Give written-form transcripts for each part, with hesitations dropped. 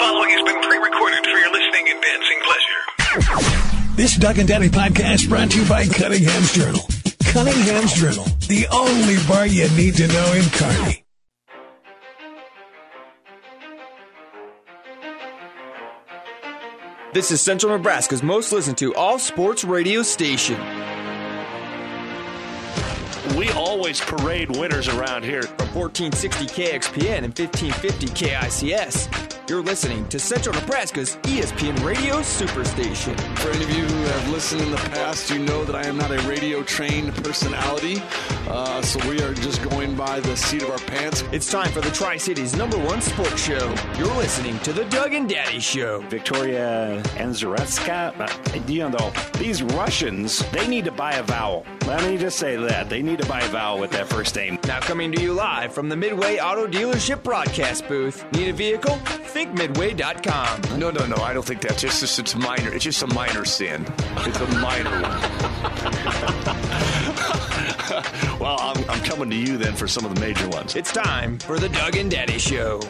following has been pre-recorded for your listening and dancing pleasure. This Doug and Daddy podcast brought to you by Cunningham's Journal. Cunningham's Journal, the only bar you need to know in Kearney. This is Central Nebraska's most listened to all-sports radio station. We always parade winners around here. From 1460 KXPN and 1550 KICS, you're listening to Central Nebraska's ESPN Radio Superstation. For any of you who have listened in the past, you know that I am not a radio-trained personality, so we are just going by the seat of our pants. It's time for the Tri-Cities #1 sports show. You're listening to the Doug and Daddy Show. Victoria Anzaretska, these Russians, they need to buy a vowel. Let me just say that. They need to buy a vowel with that first name. Now coming to you live from the Midway Auto Dealership broadcast booth. Need a vehicle? Think Midway.com. No, I don't think that's it's minor. It's just a minor sin. It's a minor one. Well, I'm coming to you then for some of the major ones. It's time for the Doug and Daddy Show.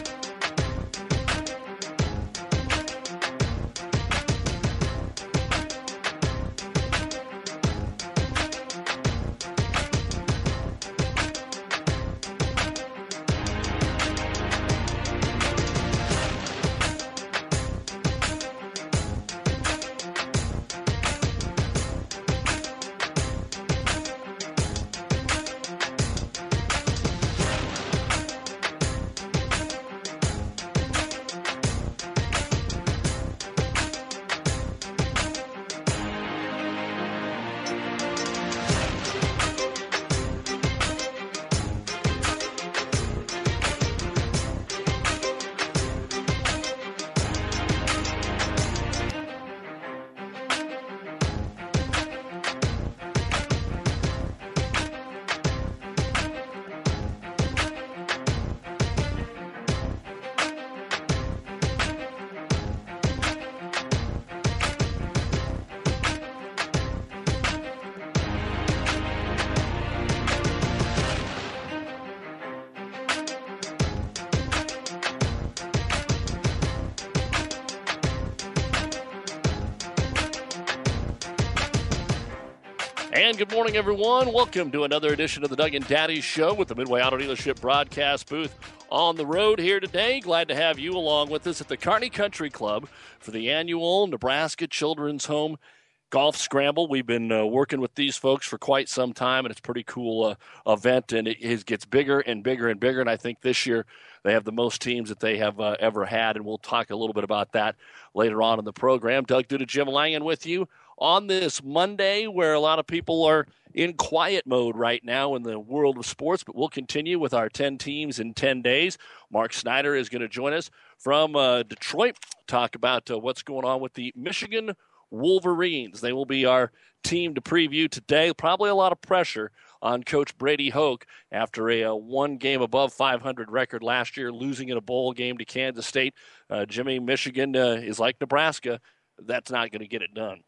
And good morning, everyone. Welcome to another edition of the Doug and Daddy Show with the Midway Auto Dealership broadcast booth on the road here today. Glad to have you along with us at the Kearney Country Club for the annual Nebraska Children's Home Golf Scramble. We've been working with these folks for quite some time, and it's a pretty cool event, and it gets bigger and bigger and bigger, and I think this year they have the most teams that they have ever had, and we'll talk a little bit about that later on in the program. Doug Duda, Jim Langen with you on this Monday, where a lot of people are in quiet mode right now in the world of sports, but we'll continue with our 10 teams in 10 days. Mark Snyder is going to join us from Detroit, talk about what's going on with the Michigan Wolverines. They will be our team to preview today. Probably a lot of pressure on Coach Brady Hoke after a one game above 500 record last year, losing in a bowl game to Kansas State. Jimmy, Michigan is like Nebraska. That's not going to get it done.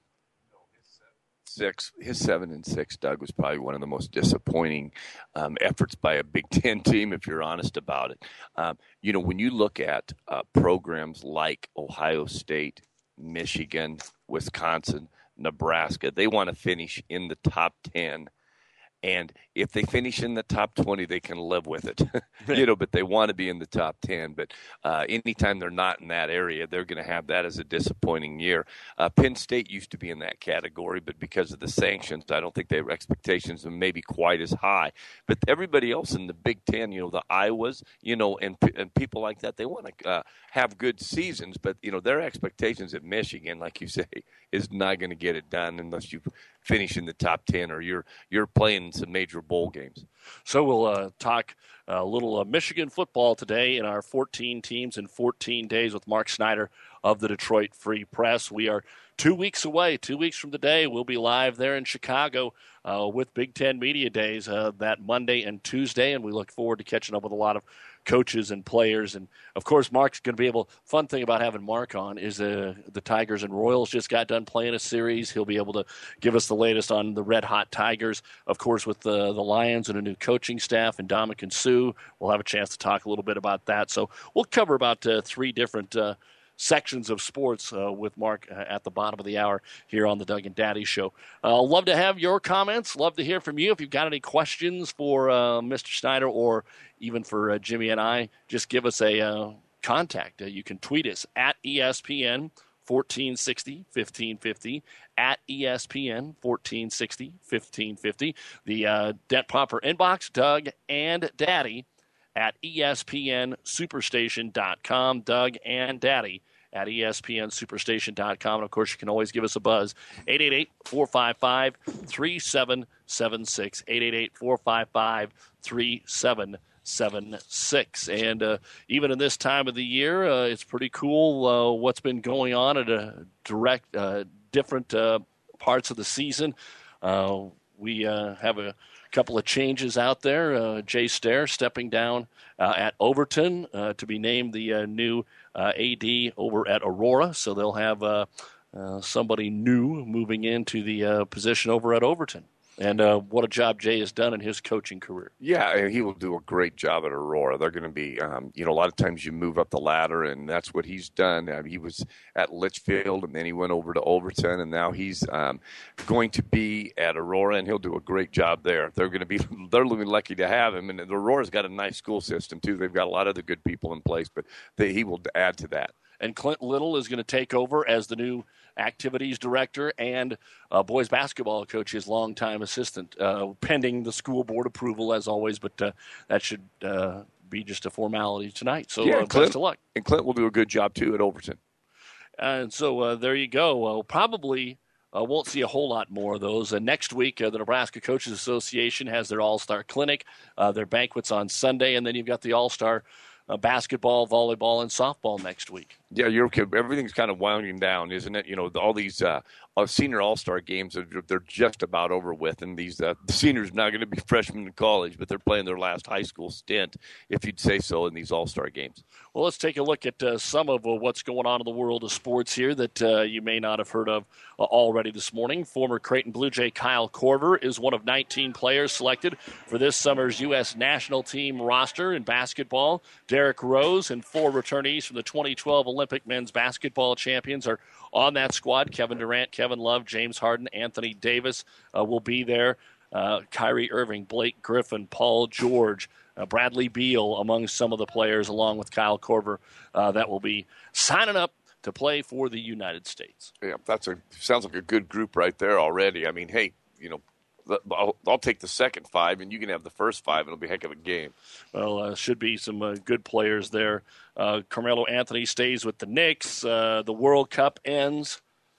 His 7-6, Doug, was probably one of the most disappointing efforts by a Big Ten team, if you're honest about it. When you look at programs like Ohio State, Michigan, Wisconsin, Nebraska, they want to finish in the top 10. And if they finish in the top 20, they can live with it, but they want to be in the top 10. But anytime they're not in that area, they're going to have that as a disappointing year. Penn State used to be in that category, but because of the sanctions, I don't think their expectations are maybe quite as high. But everybody else in the Big Ten, the Iowas, and people like that, they want to have good seasons. But, their expectations at Michigan, like you say, is not going to get it done unless you finish in the top 10 or you're playing some major bowl games. So we'll talk a little Michigan football today in our 14 teams in 14 days with Mark Snyder of the Detroit Free Press. We are 2 weeks away. 2 weeks from today, we'll be live there in Chicago with Big Ten Media Days that Monday and Tuesday, and we look forward to catching up with a lot of coaches and players. And, of course, Mark's going to be able – fun thing about having Mark on is the Tigers and Royals just got done playing a series. He'll be able to give us the latest on the red-hot Tigers, of course, with the Lions and a new coaching staff and Dominican Sue. We'll have a chance to talk a little bit about that. So we'll cover about 3 different sections of sports with Mark at the bottom of the hour here on the Doug and Daddy Show. Love to have your comments. Love to hear from you. If you've got any questions for Mr. Schneider or even for Jimmy and I, just give us a contact. You can tweet us at ESPN 1460 1550 at ESPN 1460 1550. The Dent Popper inbox, Doug and Daddy at ESPNSuperstation.com. Doug and Daddy at ESPNSuperstation.com. And, of course, you can always give us a buzz. 888-455-3776. 888-455-3776. And even in this time of the year, it's pretty cool what's been going on at different parts of the season. We have a couple of changes out there. Jay Stair stepping down at Overton to be named the new AD over at Aurora. So they'll have somebody new moving into the position over at Overton. And what a job Jay has done in his coaching career. Yeah, and he will do a great job at Aurora. They're going to be, a lot of times you move up the ladder, and that's what he's done. He was at Litchfield, and then he went over to Overton, and now he's going to be at Aurora, and he'll do a great job there. They're really lucky to have him, and Aurora's got a nice school system too. They've got a lot of the good people in place, but he will add to that. And Clint Little is going to take over as the new activities director and boys basketball coach, his longtime assistant, pending the school board approval as always. But that should be just a formality tonight. So best of luck. And Clint will do a good job too at Overton. And so there you go. Probably won't see a whole lot more of those. Next week, the Nebraska Coaches Association has their All-Star Clinic, their banquets on Sunday, and then you've got the All-Star basketball, volleyball, and softball next week. Yeah, you're okay. Everything's kind of winding down, isn't it? All these senior all-star games, they're just about over with, and these seniors are not going to be freshmen in college, but they're playing their last high school stint, if you'd say so, in these all-star games. Well, let's take a look at some of what's going on in the world of sports here that you may not have heard of already this morning. Former Creighton Blue Jay Kyle Korver is one of 19 players selected for this summer's U.S. national team roster in basketball. Derrick Rose and 4 returnees from the 2012 Olympic men's basketball champions are on that squad. Kevin Durant, Kevin Love, James Harden, Anthony Davis will be there. Kyrie Irving, Blake Griffin, Paul George, Bradley Beal among some of the players, along with Kyle Korver, that will be signing up to play for the United States. Yeah, sounds like a good group right there already. I mean, hey, I'll take the second 5, and you can have the first 5. It'll be a heck of a game. Well, should be some good players there. Carmelo Anthony stays with the Knicks. The World Cup ends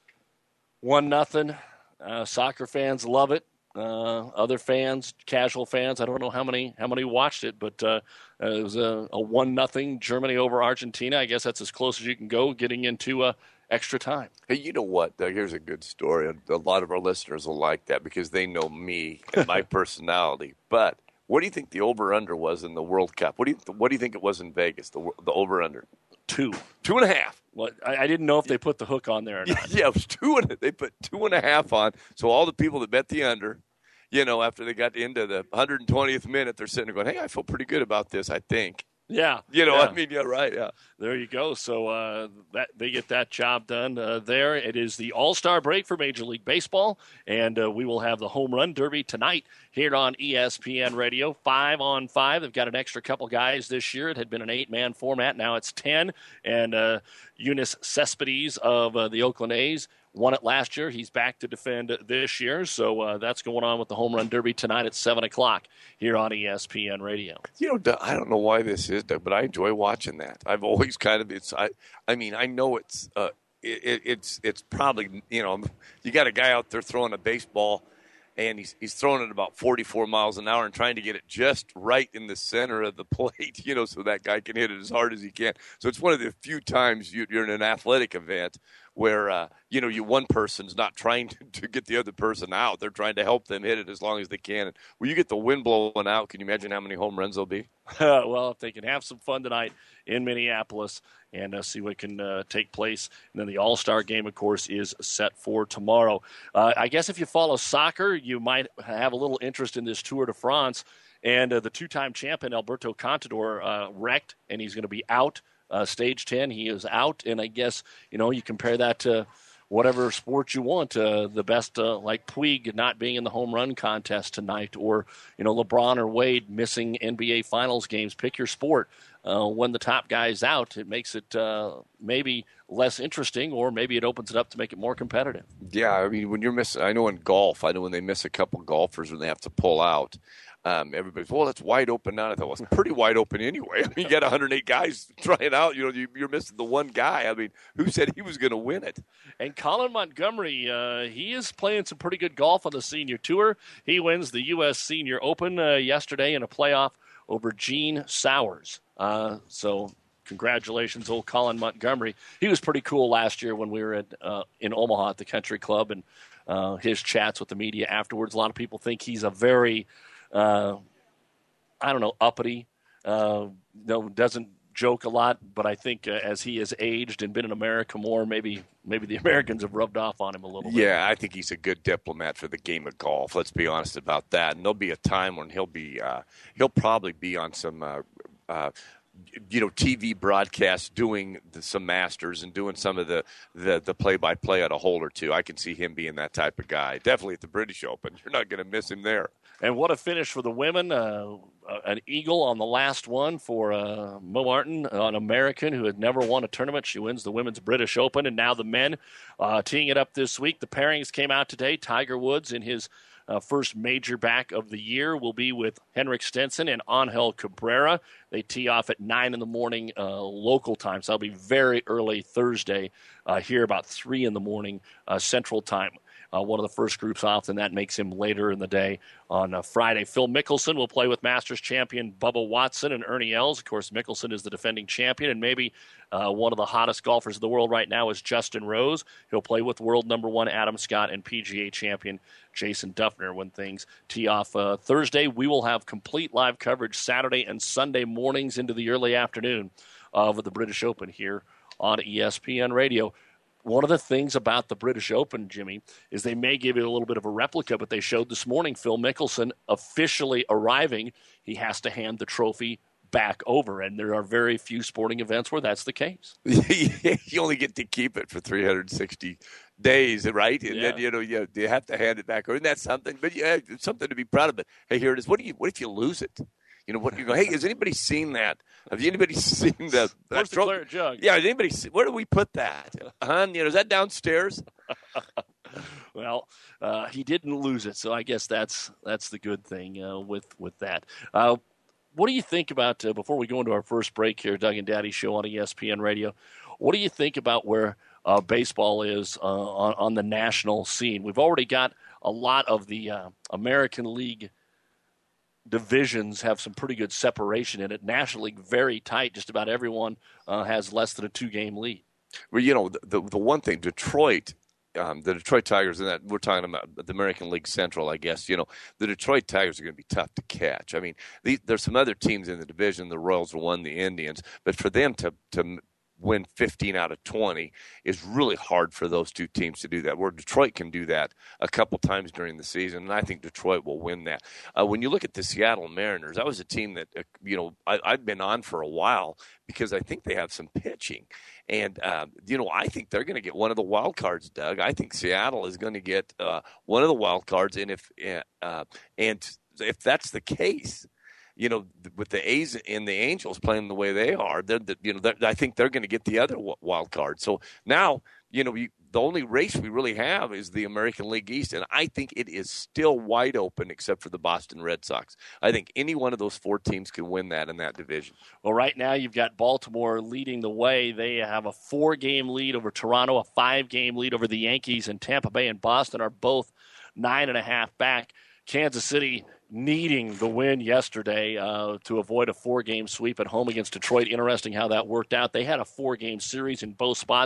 1-0. Soccer fans love it. Other fans, casual fans, I don't know how many watched it, but it was a 1-0 Germany over Argentina. I guess that's as close as you can go getting into extra time. Hey, you know what, Doug? Here's a good story. A lot of our listeners will like that because they know me and my personality. But what do you think the over-under was in the World Cup? What do you think it was in Vegas, the over-under? 2. 2.5. Well, I didn't know if they put the hook on there or not. Yeah, it was 2. They put 2.5 on. So all the people that bet the under, after they got into the 120th minute, they're sitting there going, hey, I feel pretty good about this, I think. Yeah. I mean, yeah, right, yeah. There you go. So that they get that job done there. It is the All-Star break for Major League Baseball, and we will have the Home Run Derby tonight here on ESPN Radio, 5-on-5. They've got an extra couple guys this year. It had been an 8-man format. Now it's 10, and Eunice Cespedes of the Oakland A's won it last year. He's back to defend this year. So that's going on with the Home Run Derby tonight at 7 o'clock here on ESPN Radio. Doug, I don't know why this is, Doug, but I enjoy watching that. I've always kind of I know it's probably, you got a guy out there throwing a baseball, and he's throwing it about 44 miles an hour and trying to get it just right in the center of the plate, so that guy can hit it as hard as he can. So it's one of the few times you're in an athletic event where, one person's not trying to get the other person out. They're trying to help them hit it as long as they can. And when you get the wind blowing out, can you imagine how many home runs there'll be? Well, if they can have some fun tonight in Minneapolis and see what can take place. And then the All-Star game, of course, is set for tomorrow. I guess if you follow soccer, you might have a little interest in this Tour de France. And the two-time champion, Alberto Contador, wrecked, and he's going to be out. Stage 10, he is out. And I guess, you compare that to whatever sport you want, the best, like Puig not being in the home run contest tonight, or, LeBron or Wade missing NBA Finals games. Pick your sport. When the top guy's out, it makes it maybe less interesting, or maybe it opens it up to make it more competitive. Yeah, I mean, when you're missing, I know in golf, when they miss a couple golfers when they have to pull out, everybody's, well, it's wide open now. I thought, well, it's pretty wide open anyway. I mean, you got 108 guys trying out. You're missing the one guy. I mean, who said he was going to win it? And Colin Montgomery, he is playing some pretty good golf on the senior tour. He wins the U.S. Senior Open yesterday in a playoff over Gene Sowers. So congratulations, old Colin Montgomery. He was pretty cool last year when we were in Omaha at the Country Club, and his chats with the media afterwards. A lot of people think he's a very uppity, doesn't joke a lot, but I think as he has aged and been in America more, maybe the Americans have rubbed off on him a little bit. Yeah, I think he's a good diplomat for the game of golf. Let's be honest about that. And there'll be a time when he'll probably be on some TV broadcasts doing some Masters and doing some of the play-by-play at a hole or two. I can see him being that type of guy. Definitely at the British Open. You're not going to miss him there. And what a finish for the women. An eagle on the last one for Mo Martin, an American who had never won a tournament. She wins the Women's British Open. And now the men teeing it up this week. The pairings came out today. Tiger Woods in his first major back of the year will be with Henrik Stenson and Angel Cabrera. They tee off at 9 in the morning local time. So that'll be very early Thursday here, about 3 in the morning Central Time. One of the first groups off, and that makes him later in the day on Friday. Phil Mickelson will play with Masters champion Bubba Watson and Ernie Els. Of course, Mickelson is the defending champion, and maybe one of the hottest golfers in the world right now is Justin Rose. He'll play with world number 1 Adam Scott and PGA champion Jason Duffner when things tee off Thursday. We will have complete live coverage Saturday and Sunday mornings into the early afternoon of the British Open here on ESPN Radio. One of the things about the British Open, Jimmy, is they may give you a little bit of a replica, but they showed this morning Phil Mickelson officially arriving. He has to hand the trophy back over, and there are very few sporting events where that's the case. You only get to keep it for 360 days, right? And then you have to hand it back over. Isn't that something? But it's something to be proud of. But hey, here it is. What if you lose it? What you go? Hey, has anybody seen that? Have anybody seen that? Where's the claret jug? Yeah, has anybody? Where do we put that? Is that downstairs? Well, he didn't lose it, so I guess that's the good thing with that. What do you think about before we go into our first break here, Doug and Daddy Show on ESPN Radio? What do you think about where baseball is on the national scene? We've already got a lot of the American League divisions have some pretty good separation in it. National League, very tight. Just about everyone has less than a 2-game lead. Well, the one thing, Detroit, the Detroit Tigers, and that we're talking about the American League Central, I guess. The Detroit Tigers are going to be tough to catch. I mean, there's some other teams in the division. The Royals won, the Indians, but for them to win 15 out of 20 is really hard for those two teams to do that, where Detroit can do that a couple times during the season, and I think Detroit will win that. When you look at the Seattle Mariners, that was a team that, I've been on for a while because I think they have some pitching. And, I think they're going to get one of the wild cards, Doug. I think Seattle is going to get one of the wild cards, and if that's the case, with the A's and the Angels playing the way they are, I think they're going to get the other wild card. So now, the only race we really have is the American League East, and I think it is still wide open except for the Boston Red Sox. I think any one of those 4 teams can win that in that division. Well, right now you've got Baltimore leading the way. They have a 4-game lead over Toronto, a 5-game lead over the Yankees, and Tampa Bay and Boston are both 9.5 back. Kansas City needing the win yesterday to avoid a 4-game sweep at home against Detroit. Interesting how that worked out. They had a 4-game series in both spots.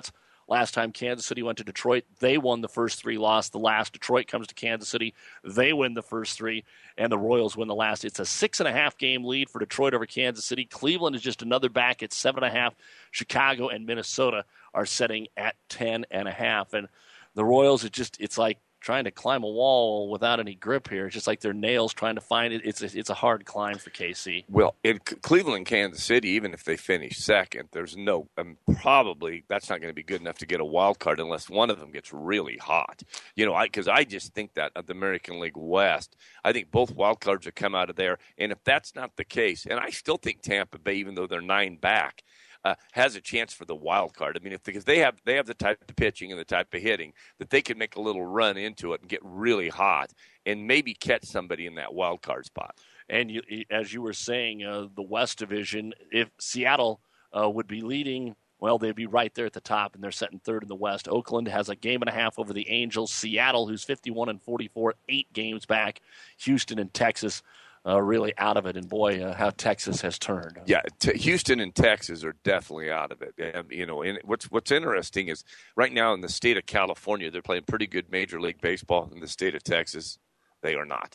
Last time Kansas City went to Detroit, they won the first 3, lost the last. Detroit comes to Kansas City, they win the first 3, and the Royals win the last. It's a 6.5 game lead for Detroit over Kansas City. Cleveland is just another back at 7.5. Chicago and Minnesota are setting at 10.5. And the Royals, it's like trying to climb a wall without any grip here. It's just like their nails trying to find it. It's a hard climb for KC. Well, in Cleveland, Kansas City, even if they finish second, there's no probably that's not going to be good enough to get a wild card unless one of them gets really hot. Because I just think that of the American League West, I think both wild cards will come out of there. And if that's not the case, and I still think Tampa Bay, even though they're 9 back, has a chance for the wild card. I mean, because they have the type of pitching and the type of hitting that they can make a little run into it and get really hot and maybe catch somebody in that wild card spot. And as you were saying, the West Division, if Seattle would be leading, well, they'd be right there at the top, and they're sitting third in the West. Oakland has a 1.5 games over the Angels. Seattle, who's 51-44, 8 games back. Houston and Texas really out of it, and boy, how Texas has turned. Yeah, Houston and Texas are definitely out of it. And what's interesting is right now in the state of California, they're playing pretty good Major League Baseball. In the state of Texas, they are not.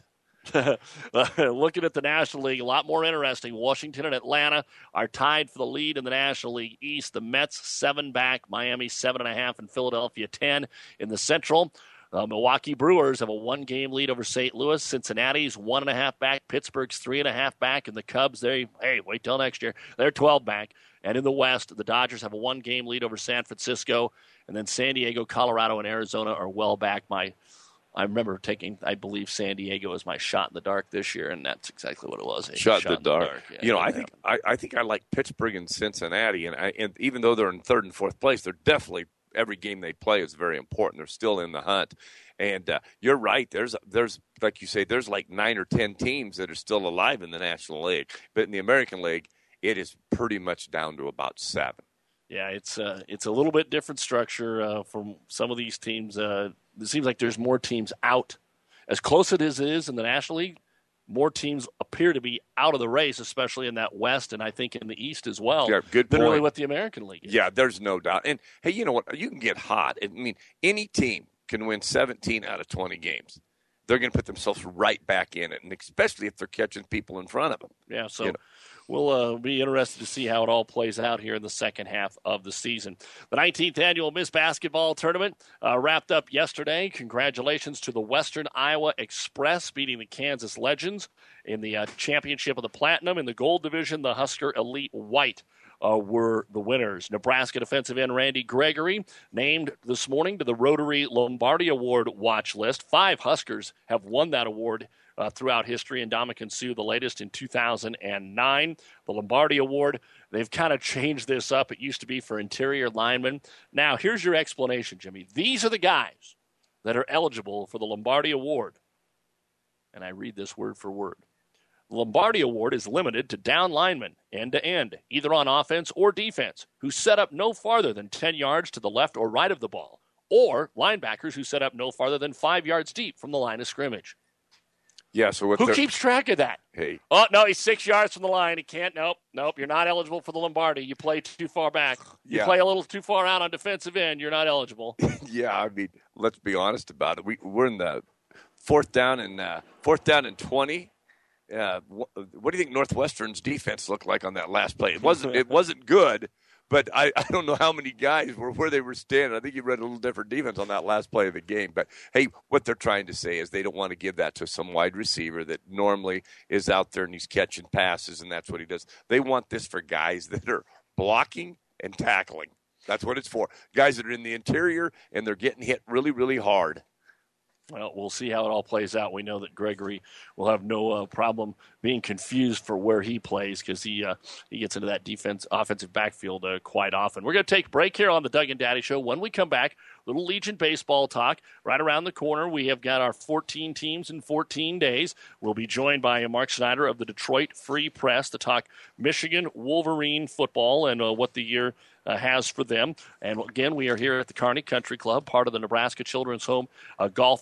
Looking at the National League, a lot more interesting. Washington and Atlanta are tied for the lead in the National League East. The Mets 7 back, Miami 7.5, and Philadelphia 10 in the Central. Milwaukee Brewers have a 1-game lead over St. Louis. Cincinnati's 1.5 back. Pittsburgh's 3.5 back. And the Cubs, wait till next year. They're 12 back. And in the West, the Dodgers have a 1-game lead over San Francisco. And then San Diego, Colorado, and Arizona are well back. I remember taking, I believe, San Diego as my shot in the dark this year, and that's exactly what it was. Shot in the dark. Yeah, I think I like Pittsburgh and Cincinnati, and even though they're in 3rd and 4th place, they're definitely every game they play is very important. They're still in the hunt, and you're right. There's like you say, there's like 9 or 10 teams that are still alive in the National League, but in the American League, it is pretty much down to about 7. Yeah, it's a little bit different structure from some of these teams. It seems like there's more teams out. As close as it is in the National League, more teams appear to be out of the race, especially in that West and I think in the East as well. Yeah, good than point. really what the American League is. Yeah, there's no doubt. And, hey, you know what? You can get hot. I mean, any team can win 17 out of 20 games. They're going to put themselves right back in it, and especially if they're catching people in front of them. Yeah, so we'll be interested to see how it all plays out here in the second half of the season. The 19th Annual Miss Basketball Tournament wrapped up yesterday. Congratulations to the Western Iowa Express beating the Kansas Legends in the championship of the Platinum. In the gold division, the Husker Elite White were the winners. Nebraska defensive end Randy Gregory named this morning to the Rotary Lombardi Award watch list. 5 Huskers have won that award throughout history, and Dominican Sue, the latest in 2009. The Lombardi Award, they've kind of changed this up. It used to be for interior linemen. Now, here's your explanation, Jimmy. These are the guys that are eligible for the Lombardi Award. And I read this word for word. The Lombardi Award is limited to down linemen, end-to-end, either on offense or defense, who set up no farther than 10 yards to the left or right of the ball, or linebackers who set up no farther than 5 yards deep from the line of scrimmage. Yeah, so who keeps track of that? Hey. Oh, no, he's 6 yards from the line. He can't. Nope. You're not eligible for the Lombardi. You play too far back. You play a little too far out on defensive end. You're not eligible. Yeah, I mean, let's be honest about it. We're in the fourth down and 20. What do you think Northwestern's defense looked like on that last play? It wasn't good, but I don't know how many guys were where they were standing. I think you read a little different defense on that last play of the game. But, hey, what they're trying to say is they don't want to give that to some wide receiver that normally is out there and he's catching passes, and that's what he does. They want this for guys that are blocking and tackling. That's what it's for. Guys that are in the interior and they're getting hit really, really hard. Well, we'll see how it all plays out. We know that Gregory will have no problem being confused for where he plays because he gets into that offensive backfield quite often. We're going to take a break here on the Doug and Daddy Show. When we come back, little Legion baseball talk right around the corner. We have got our 14 teams in 14 days. We'll be joined by Mark Snyder of the Detroit Free Press to talk Michigan Wolverine football and what the year has for them. And again, we are here at the Kearney Country Club, part of the Nebraska Children's Home Golf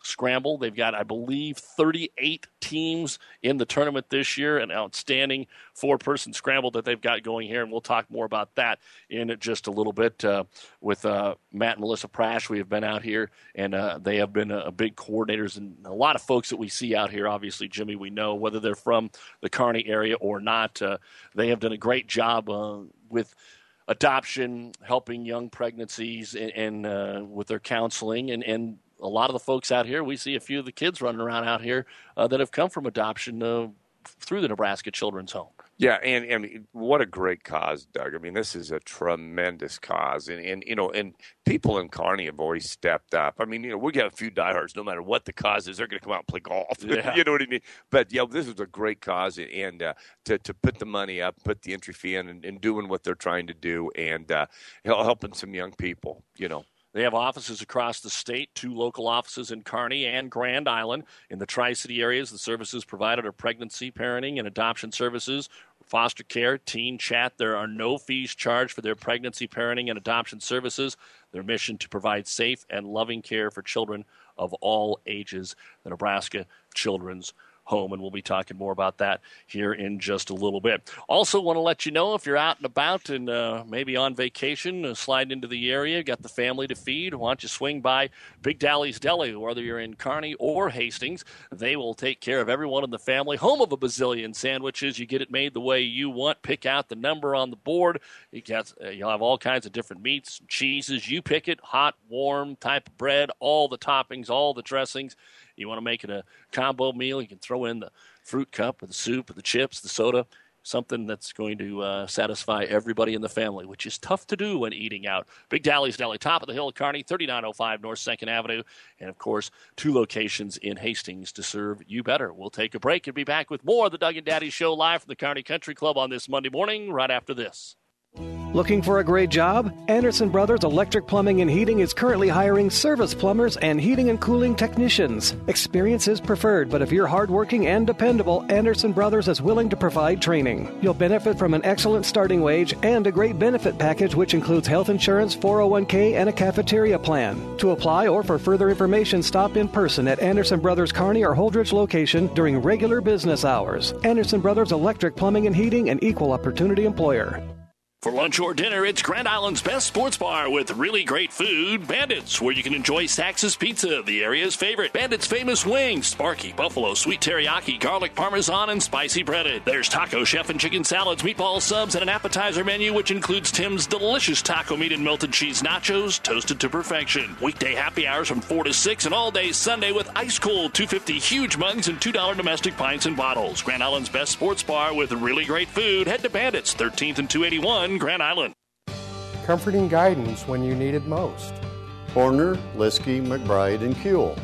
scramble. They've got, I believe, 38 teams in the tournament this year, an outstanding 4-person scramble that they've got going here, and we'll talk more about that in just a little bit with Matt and Melissa Prash. We have been out here, and they have been big coordinators, and a lot of folks that we see out here, obviously, Jimmy, we know, whether they're from the Kearney area or not, they have done a great job with adoption, helping young pregnancies, and with their counseling, and a lot of the folks out here, we see a few of the kids running around out here that have come from adoption through the Nebraska Children's Home. Yeah, and what a great cause, Doug. I mean, this is a tremendous cause, and people in Kearney have always stepped up. I mean, we got a few diehards. No matter what the cause is, they're going to come out and play golf. Yeah. You know what I mean? But this is a great cause, and to put the money up, put the entry fee in, and doing what they're trying to do, and helping some young people. They have offices across the state, 2 local offices in Kearney and Grand Island. In the Tri-City areas, the services provided are pregnancy, parenting, and adoption services, foster care, teen chat. There are no fees charged for their pregnancy, parenting, and adoption services. Their mission to provide safe and loving care for children of all ages. The Nebraska Children's Home, and we'll be talking more about that here in just a little bit. Also want to let you know, if you're out and about and maybe on vacation, slide into the area, got the family to feed, why don't you swing by Big Dally's Deli, whether you're in Kearney or Hastings. They will take care of everyone in the family. Home of a bazillion sandwiches. You get it made the way you want. Pick out the number on the board. You'll have all kinds of different meats, cheeses. You pick it, hot, warm type of bread, all the toppings, all the dressings. You want to make it a combo meal, you can throw in the fruit cup or the soup or the chips, the soda, something that's going to satisfy everybody in the family, which is tough to do when eating out. Big Dally's Deli, top of the hill, Kearney, 3905 North 2nd Avenue, and, of course, 2 locations in Hastings to serve you better. We'll take a break and be back with more of the Doug and Daddy Show live from the Kearney Country Club on this Monday morning right after this. Looking for a great job? Anderson Brothers Electric Plumbing and Heating is currently hiring service plumbers and heating and cooling technicians. Experience is preferred, but if you're hardworking and dependable, Anderson Brothers is willing to provide training. You'll benefit from an excellent starting wage and a great benefit package which includes health insurance, 401k, and a cafeteria plan. To apply or for further information, stop in person at Anderson Brothers Kearney or Holdridge location during regular business hours. Anderson Brothers Electric Plumbing and Heating, an equal opportunity employer. For lunch or dinner, it's Grand Island's best sports bar with really great food, Bandits, where you can enjoy Sax's Pizza, the area's favorite. Bandits' famous wings, Sparky, buffalo, sweet teriyaki, garlic parmesan, and spicy breaded. There's Taco Chef and chicken salads, meatball subs, and an appetizer menu, which includes Tim's delicious taco meat and melted cheese nachos, toasted to perfection. Weekday happy hours from 4 to 6, and all day Sunday with ice cold $2.50 huge mugs and $2 domestic pints and bottles. Grand Island's best sports bar with really great food. Head to Bandits, 13th and 281. Grand Island. Comforting guidance when you need it most. Horner, Liskey, McBride, and Kuehl.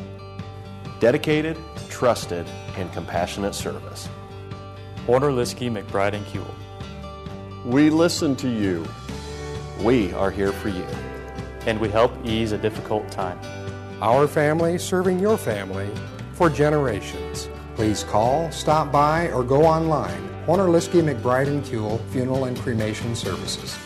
Dedicated, trusted, and compassionate service. Horner, Liskey, McBride, and Kuehl. We listen to you. We are here for you. And we help ease a difficult time. Our family serving your family for generations. Please call, stop by, or go online. Horner, Liskey, McBride, and Kuehl Funeral and Cremation Services.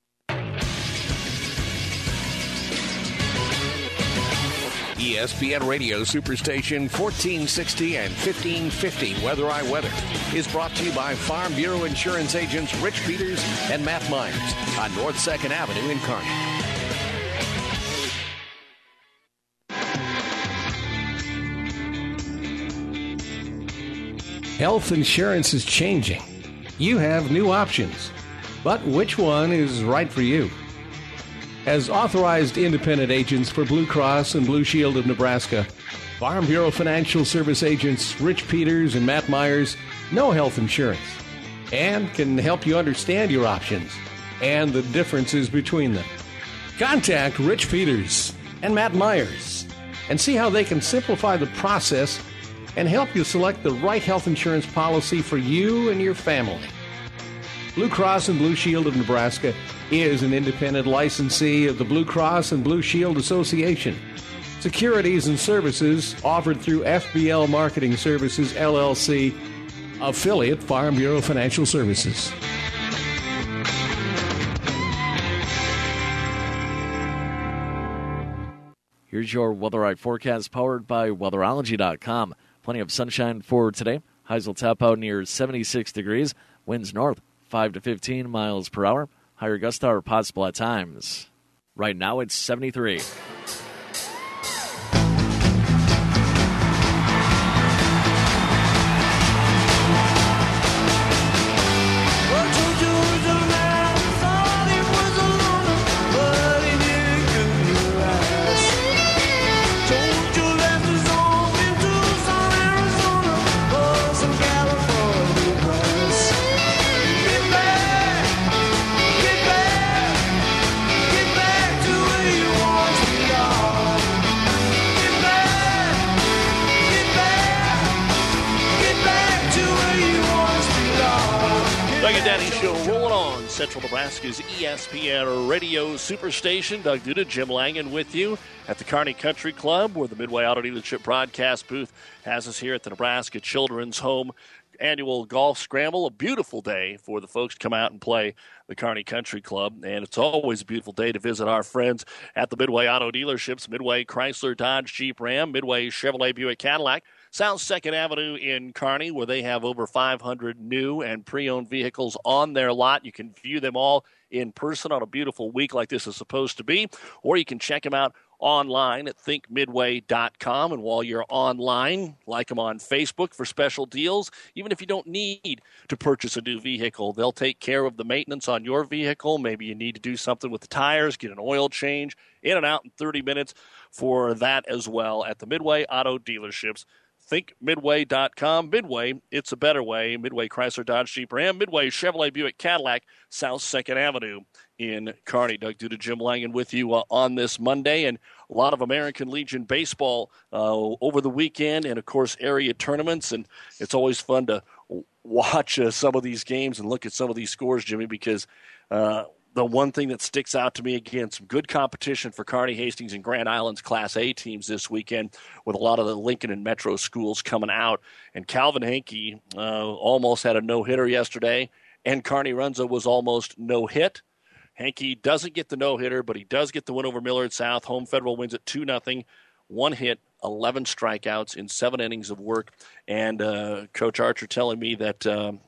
ESPN Radio Superstation 1460 and 1550 Weather I Weather is brought to you by Farm Bureau Insurance agents Rich Peters and Matt Myers on North 2nd Avenue in Kearney. Health insurance is changing. You have new options, but which one is right for you? As authorized independent agents for Blue Cross and Blue Shield of Nebraska, Farm Bureau Financial Service agents Rich Peters and Matt Myers know health insurance and can help you understand your options and the differences between them. Contact Rich Peters and Matt Myers and see how they can simplify the process and help you select the right health insurance policy for you and your family. Blue Cross and Blue Shield of Nebraska is an independent licensee of the Blue Cross and Blue Shield Association. Securities and services offered through FBL Marketing Services, LLC, affiliate Farm Bureau Financial Services. Here's your weather forecast powered by weatherology.com. Plenty of sunshine for today. Highs will top out near 76 degrees. Winds north 5 to 15 miles per hour. Higher gusts are possible at times. Right now it's 73. Daddy Show rolling on Central Nebraska's ESPN Radio Superstation. Doug Duda, Jim Langen with you at the Kearney Country Club, where the Midway Auto Dealership broadcast booth has us here at the Nebraska Children's Home Annual Golf Scramble. A beautiful day for the folks to come out and play the Kearney Country Club, and it's always a beautiful day to visit our friends at the Midway Auto Dealerships, Midway Chrysler, Dodge, Jeep, Ram, Midway Chevrolet, Buick, Cadillac, South 2nd Avenue in Kearney, where they have over 500 new and pre-owned vehicles on their lot. You can view them all in person on a beautiful week like this is supposed to be, or you can check them out online at thinkmidway.com. And while you're online, like them on Facebook for special deals. Even if you don't need to purchase a new vehicle, they'll take care of the maintenance on your vehicle. Maybe you need to do something with the tires, get an oil change, in and out in 30 minutes for that as well at the Midway Auto Dealerships. ThinkMidway.com. Midway, it's a better way. Midway Chrysler, Dodge, Jeep, Ram. Midway Chevrolet, Buick, Cadillac, South 2nd Avenue in Kearney. Doug Duda, Jim Langen with you on this Monday. And a lot of American Legion baseball over the weekend and, of course, area tournaments. And it's always fun to watch some of these games and look at some of these scores, Jimmy, because the one thing that sticks out to me, again, some good competition for Kearney, Hastings, and Grand Island's Class A teams this weekend with a lot of the Lincoln and Metro schools coming out. And Calvin Hankey almost had a no-hitter yesterday, and Kearney Runza was almost no-hit. Hankey doesn't get the no-hitter, but he does get the win over Millard South. Home Federal wins it 2-0. 1 hit, 11 strikeouts in 7 innings of work. And Coach Archer telling me that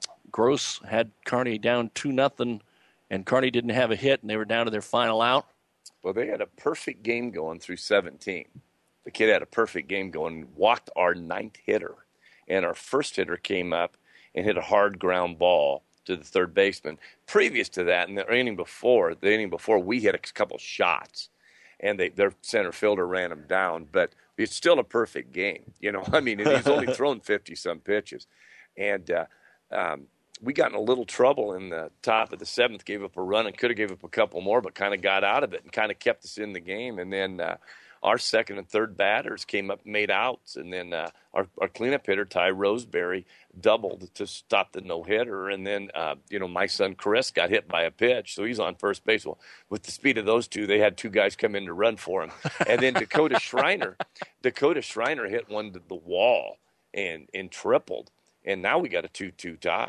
Gross had Kearney down 2-0, and Kearney didn't have a hit, and they were down to their final out. Well, they had a perfect game going through 17. The kid had a perfect game going, walked our 9th hitter, and our first hitter came up and hit a hard ground ball to the third baseman. Previous to that, in the inning before, we hit a couple shots, and their center fielder ran them down. But it's still a perfect game, you know. I mean, he's only thrown 50-some pitches, and we got in a little trouble in the top of the 7th, gave up a run and could have gave up a couple more, but kind of got out of it and kind of kept us in the game. And then our second and third batters came up and made outs. And then our cleanup hitter, Ty Roseberry, doubled to stop the no-hitter. And then, my son Chris got hit by a pitch, so he's on first base. Well, with the speed of those two, they had 2 guys come in to run for him. And then Dakota Schreiner hit one to the wall and tripled. And now we got a 2-2 tie.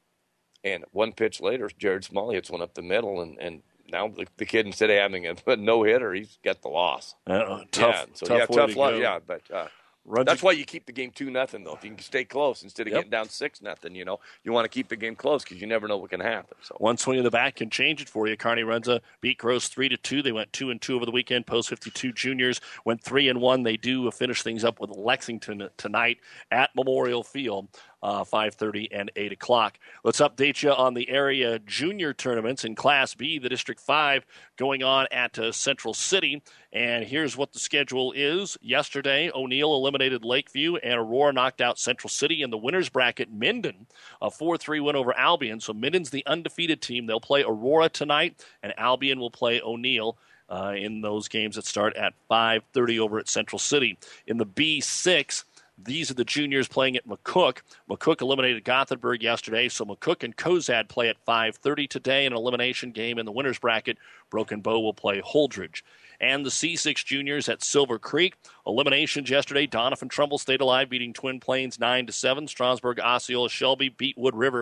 And 1 pitch later, Jared Smalley hits one up the middle, and now the kid, instead of having a no-hitter, he's got the loss. Tough luck. Yeah, but that's why you keep the game 2-0, though. If you can stay close instead of getting down 6-0, you want to keep the game close because you never know what can happen. So one swing of the bat can change it for you. Kearney Runza beat Gross 3-2. They went 2-2 over the weekend. Post 52 juniors went 3-1. They do finish things up with Lexington tonight at Memorial Field. 5:30 and 8 o'clock. Let's update you on the area junior tournaments in Class B, the District 5 going on at Central City. And here's what the schedule is. Yesterday, O'Neill eliminated Lakeview, and Aurora knocked out Central City. In the winner's bracket, Minden, a 4-3 win over Albion. So Minden's the undefeated team. They'll play Aurora tonight, and Albion will play O'Neill in those games that start at 5:30 over at Central City. In the B6, these are the juniors playing at McCook. McCook eliminated Gothenburg yesterday, so McCook and Cozad play at 5:30 today in an elimination game. In the winner's bracket, Broken Bow will play Holdridge. And the C6 juniors at Silver Creek. Eliminations yesterday. Donovan Trumbull stayed alive, beating Twin Plains 9-7. Strasburg, Osceola, Shelby beat Wood River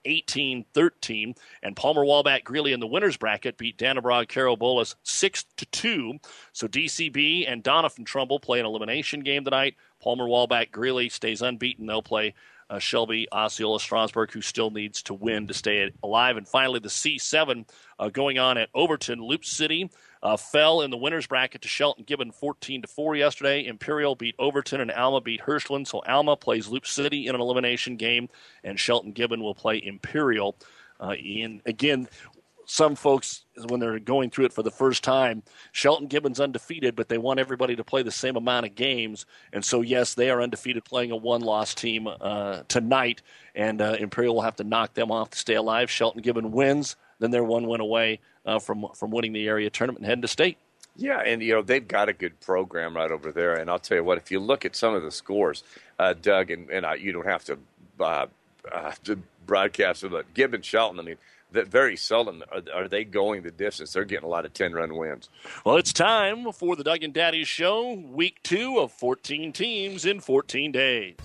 18-13. And Palmer-Walbach Greeley in the winners bracket beat Dannebrog-Carobolas 6-2. So DCB and Doniphan-Trumbull play an elimination game tonight. Palmer-Walbach Greeley stays unbeaten. They'll play Shelby Osceola Strasburg, who still needs to win to stay alive. And finally, the C7 going on at Overton. Loop City fell in the winners bracket to Shelton Gibbon 14-4 yesterday. Imperial beat Overton and Alma beat Hirschland. So Alma plays Loop City in an elimination game, and Shelton Gibbon will play Imperial. Again, some folks, when they're going through it for the first time, Shelton Gibbon's undefeated, but they want everybody to play the same amount of games. And so, yes, they are undefeated playing a one-loss team tonight, and Imperial will have to knock them off to stay alive. Shelton Gibbon wins, then they're one win away from winning the area tournament and heading to state. Yeah, and, they've got a good program right over there. And I'll tell you what, if you look at some of the scores, Doug, and you don't have to broadcast it, but Gibbon, Shelton, I mean, that very seldom are they going the distance. They're getting a lot of 10-run wins. Well, it's time for the Doug and Daddy Show, week 2 of 14 teams in 14 days.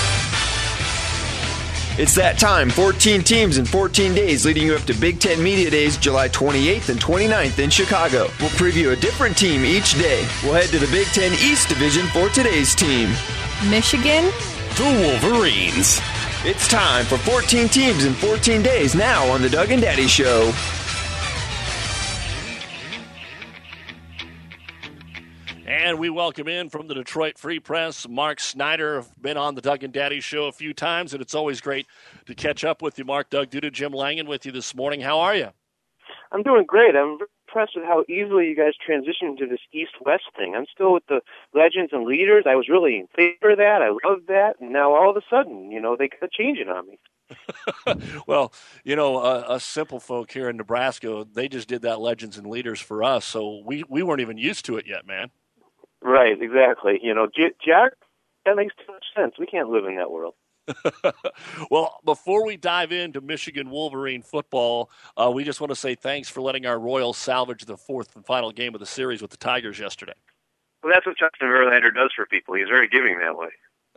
It's that time, 14 teams in 14 days, leading you up to Big Ten Media Days, July 28th and 29th in Chicago. We'll preview a different team each day. We'll head to the Big Ten East Division for today's team. Michigan, the Wolverines. It's time for 14 teams in 14 days now on the Doug and Daddy Show. And we welcome in from the Detroit Free Press, Mark Snyder. Been on the Doug and Daddy Show a few times, and it's always great to catch up with you, Mark. Doug Duda, Jim Langen with you this morning. How are you? I'm doing great. I'm very impressed with how easily you guys transitioned to this East-West thing. I'm still with the legends and leaders. I was really in favor of that. I loved that. And now all of a sudden, they got to change it on me. Well, us simple folk here in Nebraska, they just did that legends and leaders for us. So we weren't even used to it yet, man. Right, exactly. Jack, that makes too much sense. We can't live in that world. Well, before we dive into Michigan Wolverine football, we just want to say thanks for letting our Royals salvage the fourth and final game of the series with the Tigers yesterday. Well, that's what Justin Verlander does for people. He's very giving that way.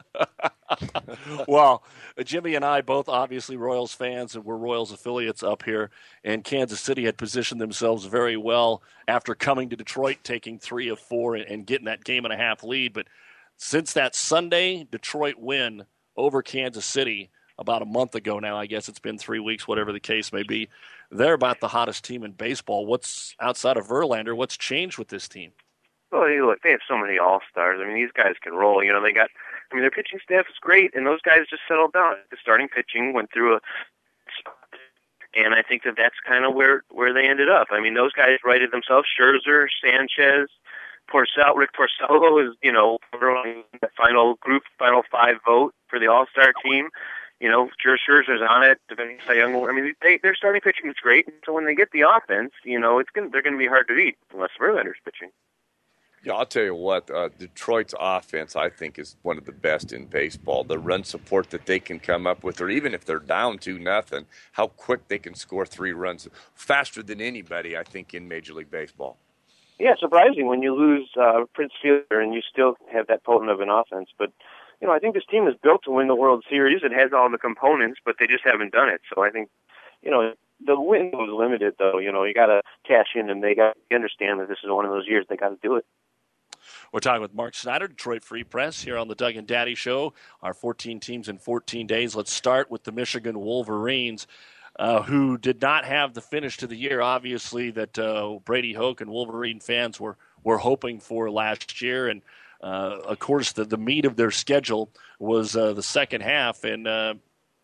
Well, Jimmy and I both obviously Royals fans, and we're Royals affiliates up here, and Kansas City had positioned themselves very well after coming to Detroit, taking 3 of 4 and getting that game-and-a-half lead. But since that Sunday Detroit win over Kansas City about a month ago now, I guess it's been 3 weeks, whatever the case may be, they're about the hottest team in baseball. What's outside of Verlander, what's changed with this team? Well, look, they have so many all-stars. I mean, these guys can roll. Their pitching staff is great, and those guys just settled down. The starting pitching went through a spot, and I think that's kind of where they ended up. I mean, those guys righted themselves. Scherzer, Sanchez, Rick Porcello is, the final 5 vote for the All-Star team. Scherzer's on it. Cy Young. I mean, their starting pitching is great. So when they get the offense, they're going to be hard to beat unless Verlander's pitching. Yeah, I'll tell you what, Detroit's offense, I think, is one of the best in baseball. The run support that they can come up with, or even if they're down 2-0, how quick they can score 3 runs, faster than anybody, I think, in Major League Baseball. Yeah, surprising when you lose Prince Fielder and you still have that potent of an offense. But, I think this team is built to win the World Series. It has all the components, but they just haven't done it. So I think, the window is limited, though. You got to cash in, and they understand that this is one of those years they got to do it. We're talking with Mark Snyder, Detroit Free Press, here on the Doug and Daddy Show. Our 14 teams in 14 days. Let's start with the Michigan Wolverines, who did not have the finish to the year, obviously, that Brady Hoke and Wolverine fans were hoping for last year. And, of course, the meat of their schedule was the second half, and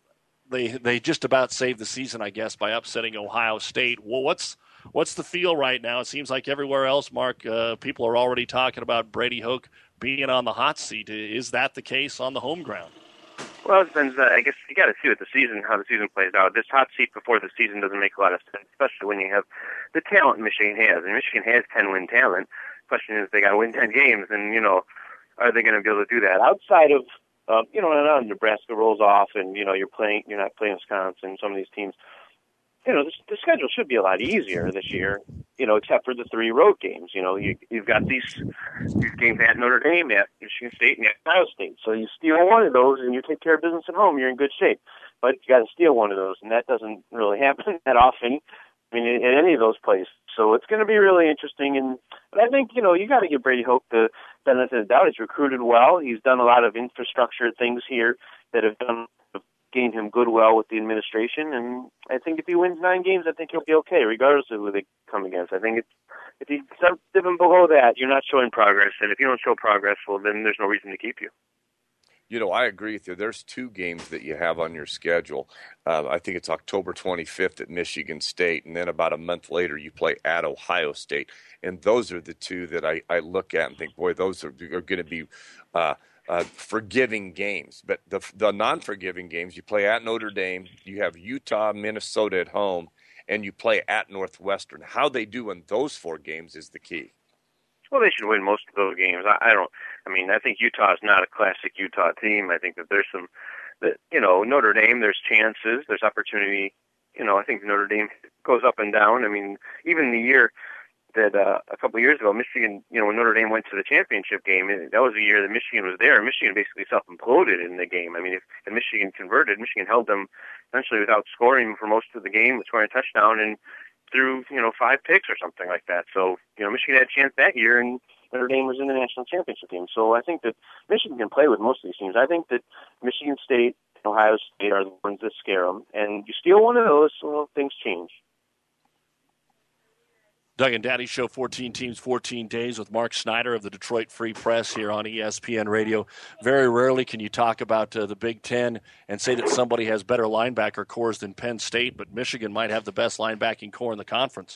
they just about saved the season, I guess, by upsetting Ohio State. Well, what's the feel right now? It seems like everywhere else, Mark, people are already talking about Brady Hoke being on the hot seat. Is that the case on the home ground? Well, it depends. I guess you got to see how the season plays out. This hot seat before the season doesn't make a lot of sense, especially when you have the talent Michigan has. And Michigan has 10-win talent. The question is, they got to win 10 games, and are they going to be able to do that outside of and Nebraska rolls off, and you're not playing Wisconsin, some of these teams. The schedule should be a lot easier this year, except for the 3 road games. You've got these games at Notre Dame, at Michigan State, and at Ohio State. So you steal one of those and you take care of business at home, you're in good shape. but you got to steal one of those, and that doesn't really happen that often. I mean, in any of those places. So it's going to be really interesting. But I think, you got to give Brady Hoke the benefit of the doubt. He's recruited well. He's done a lot of infrastructure things here that have gained him goodwill with the administration. And I think if he wins 9 games, I think he'll be okay, regardless of who they come against. I think if he's even below that, you're not showing progress. And if you don't show progress, well, then there's no reason to keep you. I agree with you. There's 2 games that you have on your schedule. I think it's October 25th at Michigan State, and then about a month later you play at Ohio State. And those are the 2 that I look at and think, boy, those are going to be forgiving games. But the non-forgiving games, you play at Notre Dame, you have Utah, Minnesota at home, and you play at Northwestern. How they do in those 4 games is the key. Well, they should win most of those games. I think Utah is not a classic Utah team. I think that there's Notre Dame, there's chances, there's opportunity. I think Notre Dame goes up and down. I mean, even the year that a couple of years ago, Michigan, when Notre Dame went to the championship game, that was the year that Michigan was there. Michigan basically self-imploded in the game. I mean, if Michigan converted, Michigan held them essentially without scoring for most of the game, scoring a touchdown, and threw 5 picks or something like that. So Michigan had a chance that year, and Notre Dame was in the national championship game. So I think that Michigan can play with most of these teams. I think that Michigan State and Ohio State are the ones that scare them, and you steal one of those, well, things change. Doug and Daddy Show, 14 teams, 14 days with Mark Snyder of the Detroit Free Press here on ESPN Radio. Very rarely can you talk about the Big Ten and say that somebody has better linebacker cores than Penn State, but Michigan might have the best linebacking core in the conference.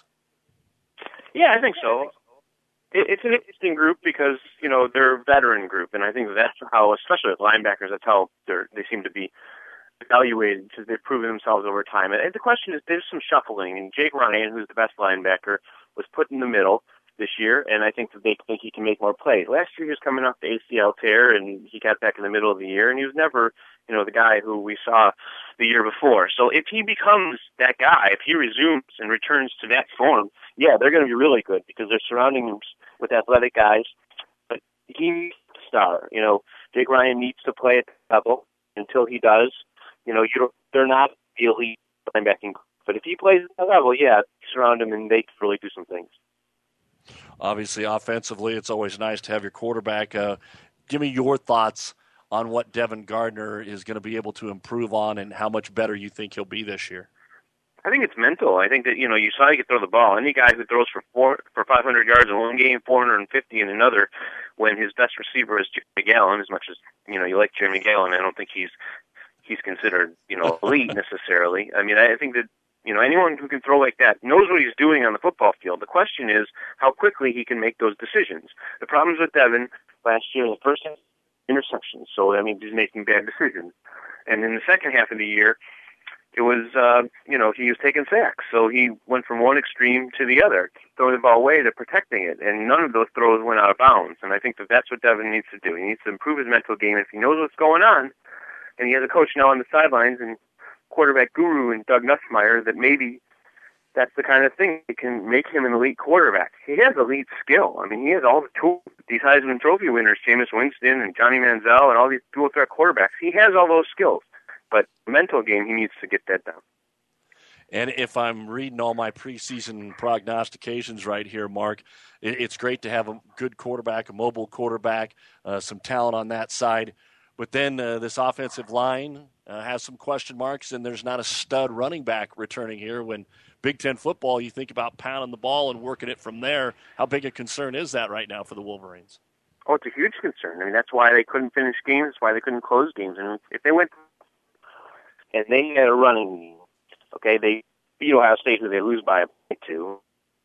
Yeah, I think so. It's an interesting group because, they're a veteran group, and I think that's how, especially with linebackers, that's how they seem to be evaluated because they've proven themselves over time. And the question is, there's some shuffling, and Jake Ryan, who's the best linebacker, was put in the middle this year, and I think that they think he can make more plays. Last year he was coming off the ACL tear, and he got back in the middle of the year, and he was never, the guy who we saw the year before. So if he becomes that guy, if he resumes and returns to that form, yeah, they're going to be really good because they're surrounding him with athletic guys. But he needs to star. Jake Ryan needs to play at the level. Until he does, they're not the elite linebacking. But if he plays at that level, yeah, surround him and they can really do some things. Obviously, offensively, it's always nice to have your quarterback. Give me your thoughts on what Devin Gardner is going to be able to improve on and how much better you think he'll be this year. I think it's mental. I think that, you saw he could throw the ball. Any guy who throws for 500 yards in one game, 450 in another, when his best receiver is Jeremy Gallon, as much as, you like Jeremy Gallon, I don't think he's considered, elite necessarily. I mean, I think that, anyone who can throw like that knows what he's doing on the football field. The question is how quickly he can make those decisions. The problems with Devin last year in the first half, interceptions. So, I mean, he's making bad decisions. And in the second half of the year, it was, he was taking sacks. So he went from one extreme to the other, throwing the ball away to protecting it. And none of those throws went out of bounds. And I think that that's what Devin needs to do. He needs to improve his mental game. If he knows what's going on, and he has a coach now on the sidelines and quarterback guru and Doug Nussmeier, that maybe that's the kind of thing that can make him an elite quarterback. He has elite skill. I mean, he has all the tools. These Heisman Trophy winners, Jameis Winston and Johnny Manziel and all these dual threat quarterbacks, he has all those skills. But mental game, he needs to get that down. And if I'm reading all my preseason prognostications right here, Mark, it's great to have a good quarterback, a mobile quarterback, some talent on that side. But then this offensive line has some question marks, and there's not a stud running back returning here. When Big Ten football, you think about pounding the ball and working it from there. How big a concern is that right now for the Wolverines? Oh, it's a huge concern. I mean, that's why they couldn't finish games. That's why they couldn't close games. And if they went and they had a running game, okay, they beat Ohio State, who they lose by a point to,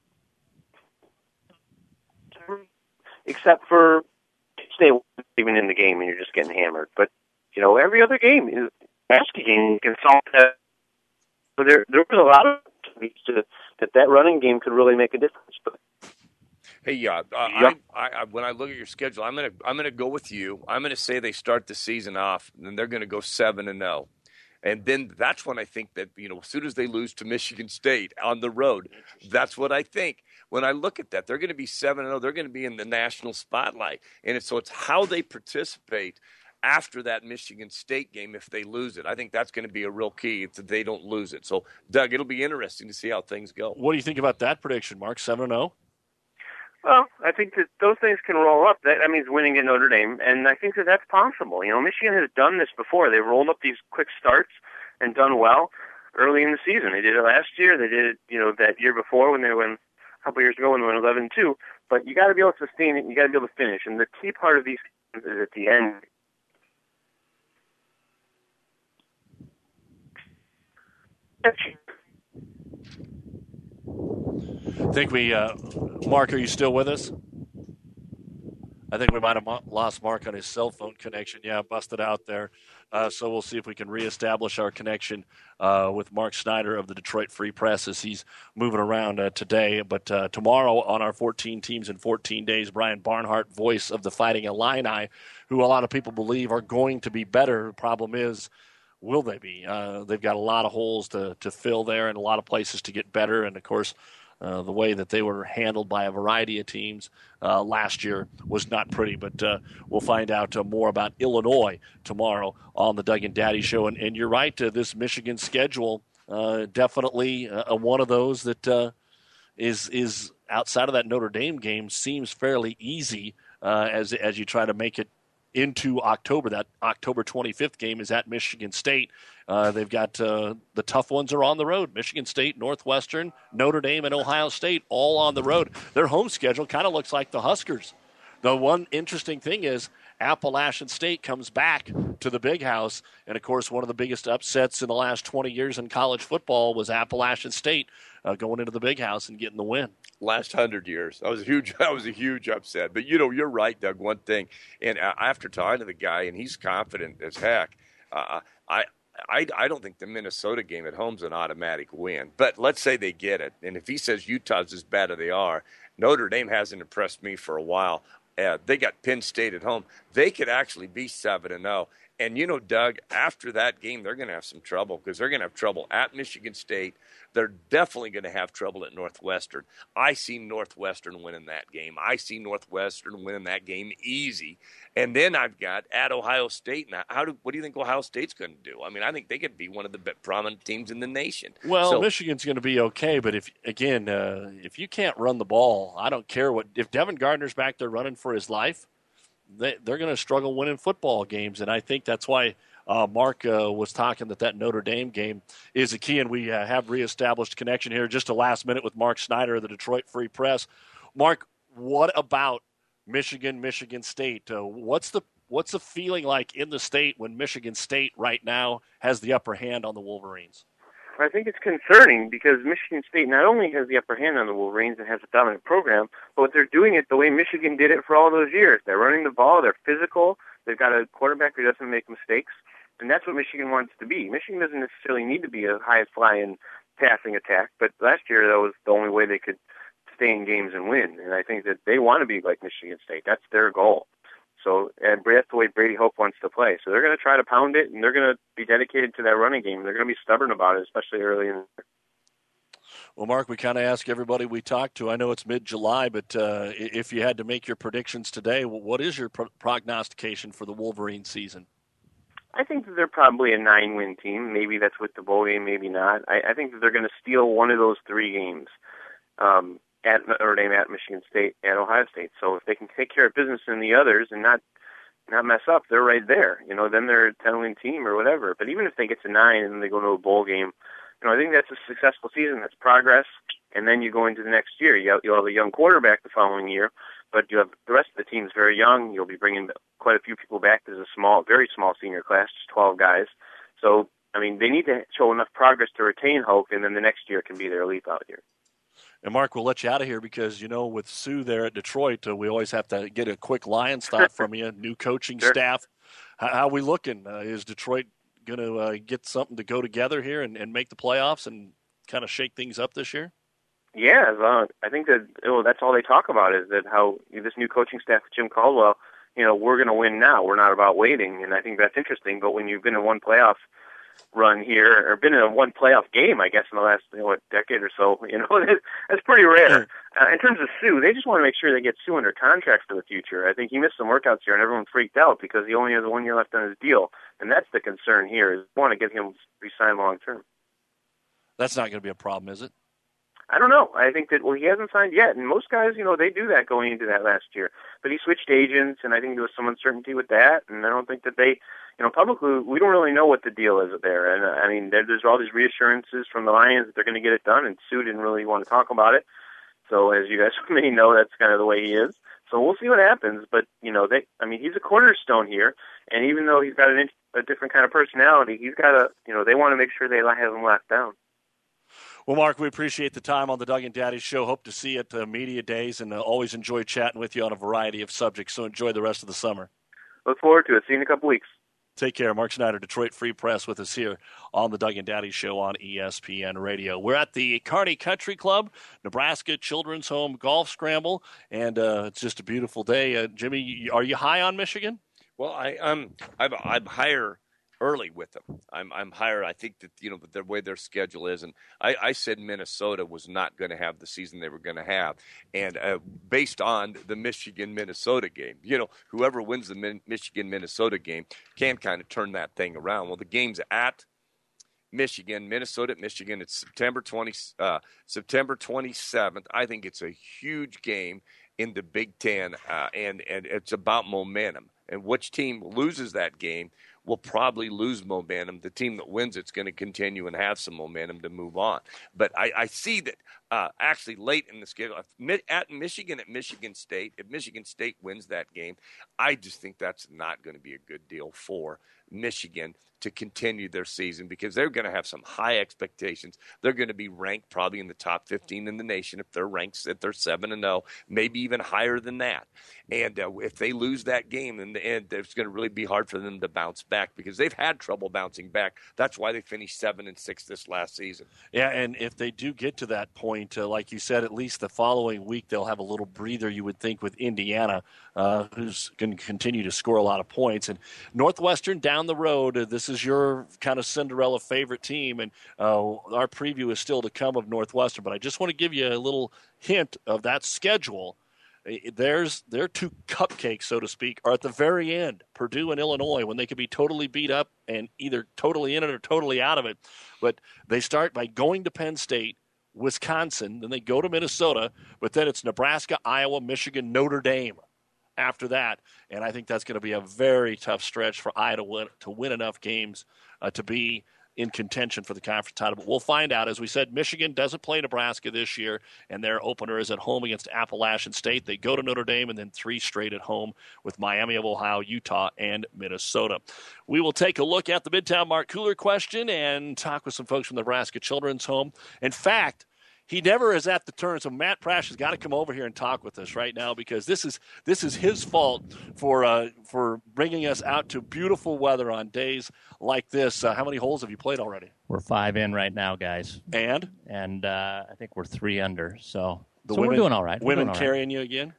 except for stay even in the game and you're just getting hammered. But, every other game is a basket game. You can solve that. So there was a lot of ways that running game could really make a difference. But hey, when I look at your schedule, I'm gonna go with you. I'm gonna say they start the season off and they're gonna go 7-0. And then that's when I think that, as soon as they lose to Michigan State on the road, that's what I think. When I look at that, they're going to be 7-0. They're going to be in the national spotlight. And so it's how they participate after that Michigan State game if they lose it. I think that's going to be a real key if they don't lose it. So, Doug, it'll be interesting to see how things go. What do you think about that prediction, Mark? 7-0? Well, I think that those things can roll up. That means winning at Notre Dame, and I think that that's possible. You know, Michigan has done this before. They rolled up these quick starts and done well early in the season. They did it last year. They did it, that year before when they went a couple years ago when they went 11-2. But you got to be able to sustain it. And you got to be able to finish. And the key part of these games is at the end. I think Mark, are you still with us? I think we might have lost Mark on his cell phone connection. Yeah, busted out there. So we'll see if we can reestablish our connection with Mark Snyder of the Detroit Free Press as he's moving around today. But tomorrow on our 14 Teams in 14 Days, Brian Barnhart, voice of the Fighting Illini, who a lot of people believe are going to be better. The problem is, will they be? They've got a lot of holes to fill there and a lot of places to get better. And, of course, the way that they were handled by a variety of teams last year was not pretty. But we'll find out more about Illinois tomorrow on the Doug and Daddy Show. And you're right, this Michigan schedule definitely one of those that is outside of that Notre Dame game seems fairly easy as you try to make it into October. That October 25th game is at Michigan State. They've got the tough ones are on the road. Michigan State, Northwestern, Notre Dame, and Ohio State all on the road. Their home schedule kind of looks like the Huskers. The one interesting thing is Appalachian State comes back to the Big House, and, of course, one of the biggest upsets in the last 20 years in college football was Appalachian State going into the Big House and getting the win. Last 100 years. That was a huge upset. But, you're right, Doug, one thing. And after talking to the guy, and he's confident as heck, I don't think the Minnesota game at home is an automatic win. But let's say they get it. And if he says Utah's as bad as they are, Notre Dame hasn't impressed me for a while. They got Penn State at home. They could actually be 7-0. And, Doug, after that game, they're going to have some trouble because they're going to have trouble at Michigan State. They're definitely going to have trouble at Northwestern. I see Northwestern winning that game. I see Northwestern winning that game easy. And then I've got at Ohio State. Now, what do you think Ohio State's going to do? I mean, I think they could be one of the prominent teams in the nation. Well, Michigan's going to be okay, but if you can't run the ball, I don't care if Devin Gardner's back there running for his life, they're going to struggle winning football games, and I think that's why Mark was talking that Notre Dame game is a key, and we have reestablished connection here. Just a last minute with Mark Snyder of the Detroit Free Press. Mark, what about Michigan State? What's the feeling like in the state when Michigan State right now has the upper hand on the Wolverines? I think it's concerning because Michigan State not only has the upper hand on the Wolverines and has a dominant program, but they're doing it the way Michigan did it for all those years. They're running the ball. They're physical. They've got a quarterback who doesn't make mistakes, and that's what Michigan wants to be. Michigan doesn't necessarily need to be a high-flying passing attack, but last year that was the only way they could stay in games and win, and I think that they want to be like Michigan State. That's their goal. So, and that's the way Brady Hoke wants to play. So they're going to try to pound it, and they're going to be dedicated to that running game. They're going to be stubborn about it, especially early in the year. Well, Mark, we kind of ask everybody we talk to. I know it's mid-July, but if you had to make your predictions today, what is your prognostication for the Wolverine season? I think that they're probably a 9-win team. Maybe that's with the bowl game, maybe not. I think that they're going to steal one of those 3 games. At Notre Dame, at Michigan State, at Ohio State. So if they can take care of business in the others and not mess up, they're right there. Then they're a 10-win team or whatever. But even if they get to 9 and then they go to a bowl game, I think that's a successful season. That's progress. And then you go into the next year. You'll have a young quarterback the following year, but you have the rest of the team's very young. You'll be bringing quite a few people back. There's a very small senior class, just 12 guys. So, they need to show enough progress to retain Hoke, and then the next year can be their leap out year. And, Mark, we'll let you out of here because, with Sue there at Detroit, we always have to get a quick Lions thought from you, new coaching staff. How are we looking? Is Detroit going to get something to go together here and make the playoffs and kind of shake things up this year? Yeah, I think that that's all they talk about is that how this new coaching staff, Jim Caldwell, we're going to win now. We're not about waiting, and I think that's interesting. But when you've been in one playoff run here, or been in one playoff game, I guess, in the last decade or so, that's pretty rare. In terms of Sue, they just want to make sure they get Sue under contract for the future. I think he missed some workouts here, and everyone freaked out because he only has 1 year left on his deal. And that's the concern here, is they want to get him re-signed long-term. That's not going to be a problem, is it? I don't know. I think that, he hasn't signed yet, and most guys, they do that going into that last year. But he switched agents, and I think there was some uncertainty with that, and I don't think that they, publicly, we don't really know what the deal is there. And, there's all these reassurances from the Lions that they're going to get it done, and Sue didn't really want to talk about it. So as you guys may know, that's kind of the way he is. So we'll see what happens. But, he's a cornerstone here, and even though he's got a different kind of personality, he's got they want to make sure they have him locked down. Well, Mark, we appreciate the time on the Doug and Daddy Show. Hope to see you at Media Days, and always enjoy chatting with you on a variety of subjects. So enjoy the rest of the summer. Look forward to it. See you in a couple weeks. Take care. Mark Schneider, Detroit Free Press, with us here on the Doug and Daddy Show on ESPN Radio. We're at the Kearney Country Club, Nebraska Children's Home Golf Scramble, and it's just a beautiful day. Jimmy, are you high on Michigan? Well, I'm higher early with them. I'm higher. I think that the way their schedule is, and I said Minnesota was not going to have the season they were going to have, and based on the Michigan-Minnesota game, whoever wins the Michigan-Minnesota game can kind of turn that thing around. Well, the game's at Michigan, Minnesota at Michigan. It's September 27th. I think it's a huge game in the Big Ten, and it's about momentum. And which team loses that game will probably lose momentum. The team that wins it's going to continue and have some momentum to move on. But I see that actually late in the schedule at Michigan State, if Michigan State wins that game, I just think that's not going to be a good deal for Michigan to continue their season, because they're going to have some high expectations. They're going to be ranked probably in the top 15 in the nation if they're 7-0, maybe even higher than that. And if they lose that game in the end, it's going to really be hard for them to bounce back, because they've had trouble bouncing back. That's why they finished 7-6 this last season. Yeah, and if they do get to that point, like you said, at least the following week they'll have a little breather, you would think, with Indiana, who's going to continue to score a lot of points. And Northwestern down the road, this is your kind of Cinderella favorite team, and our preview is still to come of Northwestern. But I just want to give you a little hint of that schedule. Their two cupcakes, so to speak, are at the very end, Purdue and Illinois, when they could be totally beat up and either totally in it or totally out of it. But they start by going to Penn State, Wisconsin, then they go to Minnesota, but then it's Nebraska, Iowa, Michigan, Notre Dame after that. And I think that's going to be a very tough stretch for Iowa to win enough games to be in contention for the conference title. But we'll find out. As we said, Michigan doesn't play Nebraska this year, and their opener is at home against Appalachian State. They go to Notre Dame, and then 3 straight at home with Miami of Ohio, Utah, and Minnesota. We will take a look at the Midtown Mark Cooler question and talk with some folks from the Nebraska Children's Home. In fact, he never is at the turn, so Matt Prash has got to come over here and talk with us right now, because this is his fault for bringing us out to beautiful weather on days like this. How many holes have you played already? We're 5 in right now, guys. And I think we're 3 under. So we're doing all right. Women carrying you again?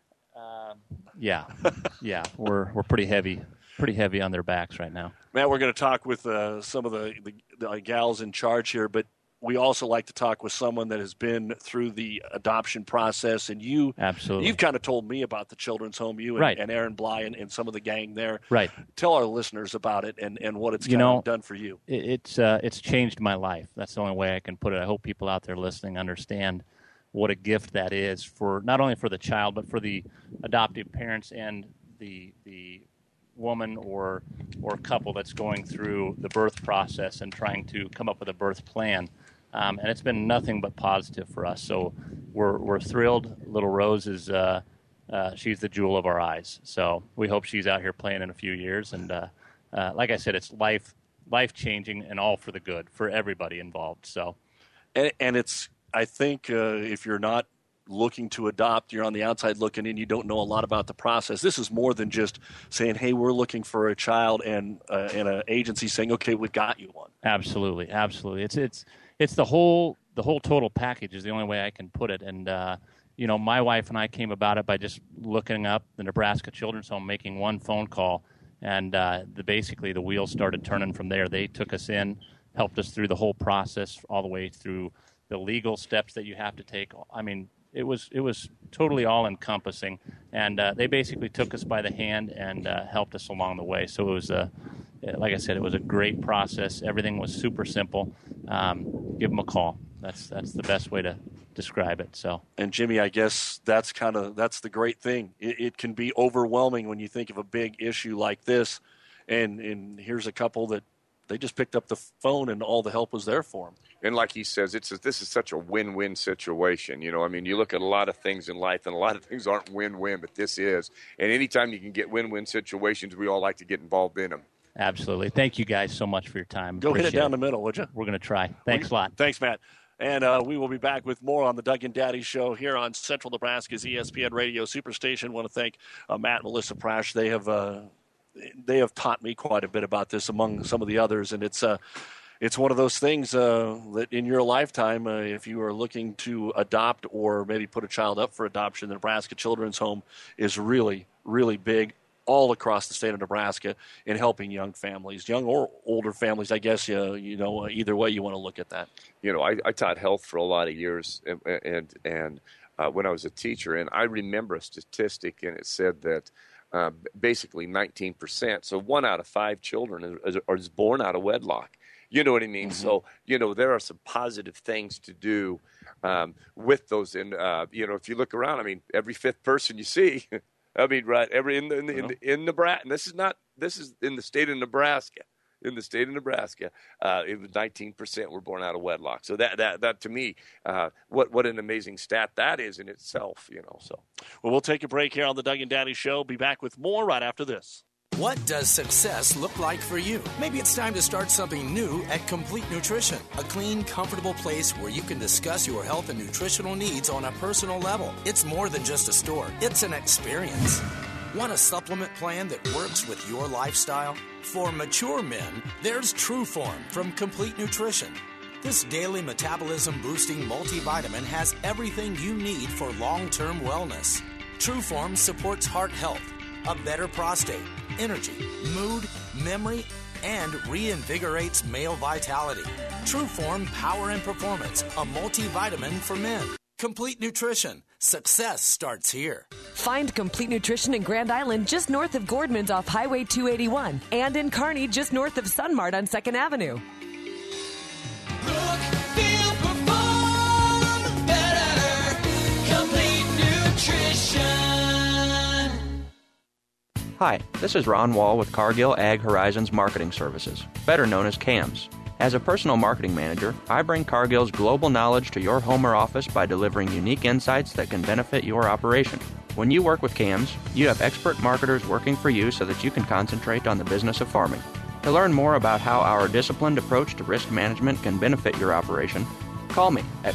Yeah, we're pretty heavy on their backs right now. Matt, we're going to talk with some of the gals in charge here, but we also like to talk with someone that has been through the adoption process, and you've kind of told me about the Children's Home, and Aaron Bly and some of the gang there. Right. Tell our listeners about it and what it's kind of done for you. It's changed my life. That's the only way I can put it. I hope people out there listening understand what a gift that is, for not only for the child, but for the adoptive parents and the woman or couple that's going through the birth process and trying to come up with a birth plan. And it's been nothing but positive for us. So we're thrilled. Little Rose is she's the jewel of our eyes. So we hope she's out here playing in a few years. And like I said, it's life-changing and all for the good for everybody involved. So, and it's, I think if you're not looking to adopt, you're on the outside looking in, you don't know a lot about the process. This is more than just saying, hey, we're looking for a child, and an agency saying, okay, we've got you one. Absolutely. It's the whole total package is the only way I can put it. And my wife and I came about it by just looking up the Nebraska Children's Home, making one phone call, and basically the wheels started turning from there. They took us in, helped us through the whole process, all the way through the legal steps that you have to take. I mean, it was totally all encompassing, and they basically took us by the hand and helped us along the way. So it was like I said, it was a great process. Everything was super simple. Give them a call. That's the best way to describe it. So, and Jimmy, I guess that's the great thing. It can be overwhelming when you think of a big issue like this, and here's a couple that they just picked up the phone and all the help was there for them. And like he says, this is such a win-win situation. You look at a lot of things in life, and a lot of things aren't win-win, but this is. And anytime you can get win-win situations, we all like to get involved in them. Absolutely. Thank you guys so much for your time. Go hit it down the middle, would you? We're going to try. Thanks a lot. Thanks, Matt. And we will be back with more on the Doug and Daddy Show here on Central Nebraska's ESPN Radio Superstation. I want to thank Matt and Melissa Prasch. They have taught me quite a bit about this among some of the others, and it's one of those things that in your lifetime, if you are looking to adopt or maybe put a child up for adoption, the Nebraska Children's Home is really, really big all across the state of Nebraska in helping young families, young or older families. I guess either way you want to look at that. I taught health for a lot of years, and when I was a teacher, and I remember a statistic, and it said that basically 19%, so 1 out of 5 children is born out of wedlock. You know what I mean? Mm-hmm. So, there are some positive things to do with those. And, if you look around, every 5th person you see, right, in Nebraska, and this is in the state of Nebraska. In the state of Nebraska, it was 19% were born out of wedlock. So that to me, what an amazing stat that is in itself. So, well, we'll take a break here on the Doug and Daddy Show. Be back with more right after this. What does success look like for you? Maybe it's time to start something new at Complete Nutrition, a clean, comfortable place where you can discuss your health and nutritional needs on a personal level. It's more than just a store. It's an experience. Want a supplement plan that works with your lifestyle? For mature men, there's TrueForm from Complete Nutrition. This daily metabolism-boosting multivitamin has everything you need for long-term wellness. TrueForm supports heart health, a better prostate, energy, mood, memory, and reinvigorates male vitality. TrueForm Power and Performance, a multivitamin for men. Complete Nutrition. Success starts here. Find Complete Nutrition in Grand Island just north of Gordman's off Highway 281 and in Kearney just north of Sunmart on 2nd Avenue. Look, feel, perform better. Complete Nutrition. Hi, this is Ron Wall with Cargill Ag Horizons Marketing Services, better known as CAMS. As a personal marketing manager, I bring Cargill's global knowledge to your home or office by delivering unique insights that can benefit your operation. When you work with CAMS, you have expert marketers working for you so that you can concentrate on the business of farming. To learn more about how our disciplined approach to risk management can benefit your operation, call me at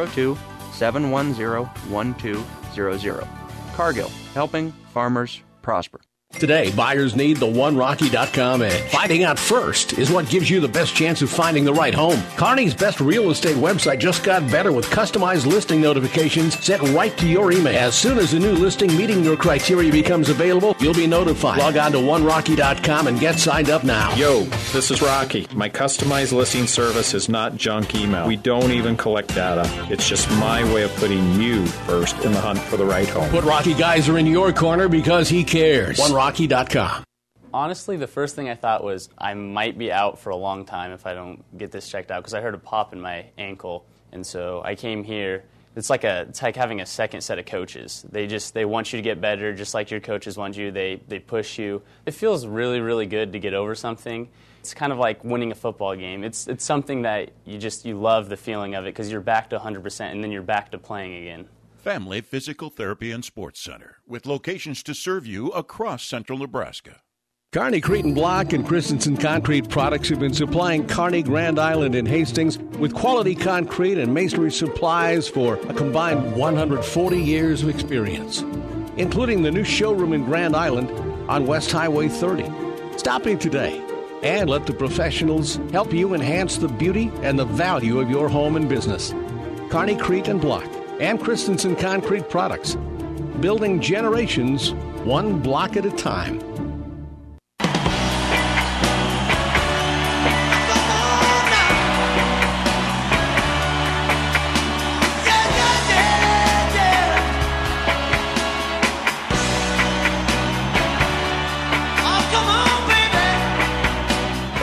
402-710-1200. Cargill, helping farmers prosper. Today, buyers need the OneRocky.com edge. Finding out first is what gives you the best chance of finding the right home. Kearney's best real estate website just got better with customized listing notifications sent right to your email. As soon as a new listing meeting your criteria becomes available, you'll be notified. Log on to OneRocky.com and get signed up now. Yo, this is Rocky. My customized listing service is not junk email. We don't even collect data. It's just my way of putting you first in the hunt for the right home. Put Rocky Geyser in your corner because he cares. OneRocky.com. Honestly, the first thing I thought was I might be out for a long time if I don't get this checked out because I heard a pop in my ankle, and so I came here. It's like having a second set of coaches. They want you to get better, just like your coaches want you. They push you. It feels really, really good to get over something. It's kind of like winning a football game. It's something that you love the feeling of it because you're back to 100% and then you're back to playing again. Family Physical Therapy and Sports Center, with locations to serve you across central Nebraska. Kearney, Cretin Block, and Christensen Concrete Products have been supplying Kearney, Grand Island, and Hastings with quality concrete and masonry supplies for a combined 140 years of experience, including the new showroom in Grand Island on West Highway 30. Stop in today and let the professionals help you enhance the beauty and the value of your home and business. Kearney, Cretin Block, and Christensen Concrete Products, building generations one block at a time.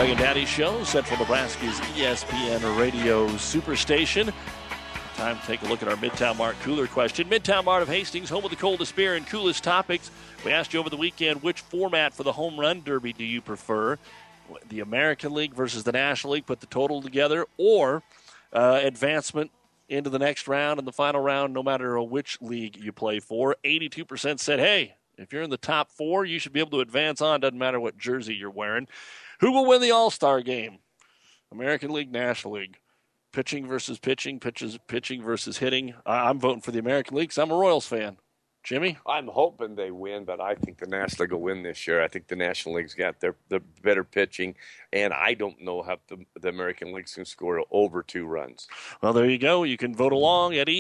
Doug and Daddy Show, Central Nebraska's ESPN Radio Superstation. Time to take a look at our Midtown Mart Cooler question. Midtown Mart of Hastings, home of the coldest beer and coolest topics. We asked you over the weekend, which format for the Home Run Derby do you prefer? The American League versus the National League, put the total together, or advancement into the next round and the final round, no matter which league you play for. 82% said, hey, if you're in the top 4, you should be able to advance on. Doesn't matter what jersey you're wearing. Who will win the All-Star game? American League, National League. Pitching versus pitching, pitching versus hitting. I'm voting for the American League because I'm a Royals fan. Jimmy? I'm hoping they win, but I think the National League will win this year. I think the National League's got their better pitching, and I don't know how the American League's going to score over 2 runs. Well, there you go. You can vote along at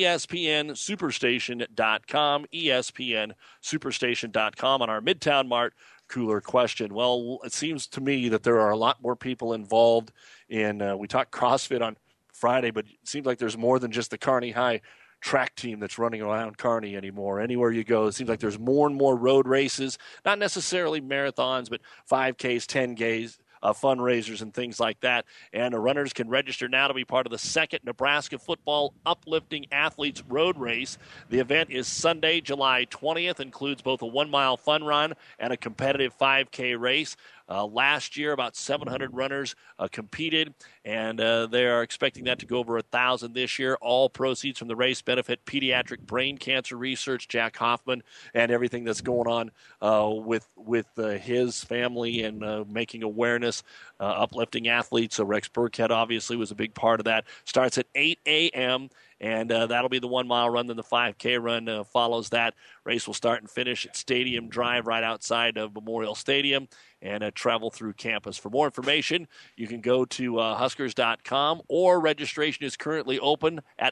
ESPNSuperstation.com, ESPNSuperstation.com on our Midtown Mart Cooler question. Well, it seems to me that there are a lot more people involved in, we talked CrossFit on Friday, but it seems like there's more than just the Kearney High track team that's running around Kearney anymore. Anywhere you go, it seems like there's more and more road races, not necessarily marathons, but 5Ks, 10Ks, fundraisers and things like that. And the runners can register now to be part of the second Nebraska Football Uplifting Athletes Road Race. The event is Sunday, July 20th, includes both a 1-mile fun run and a competitive 5K race. Last year, about 700 runners competed, and they are expecting that to go over 1,000 this year. All proceeds from the race benefit pediatric brain cancer research, Jack Hoffman, and everything that's going on with his family and making awareness, uplifting athletes. So Rex Burkhead obviously was a big part of that. Starts at 8 a.m., and that'll be the 1-mile run. Then the 5K run follows that. Race will start and finish at Stadium Drive right outside of Memorial Stadium and travel through campus. For more information, you can go to Huskers.com, or registration is currently open at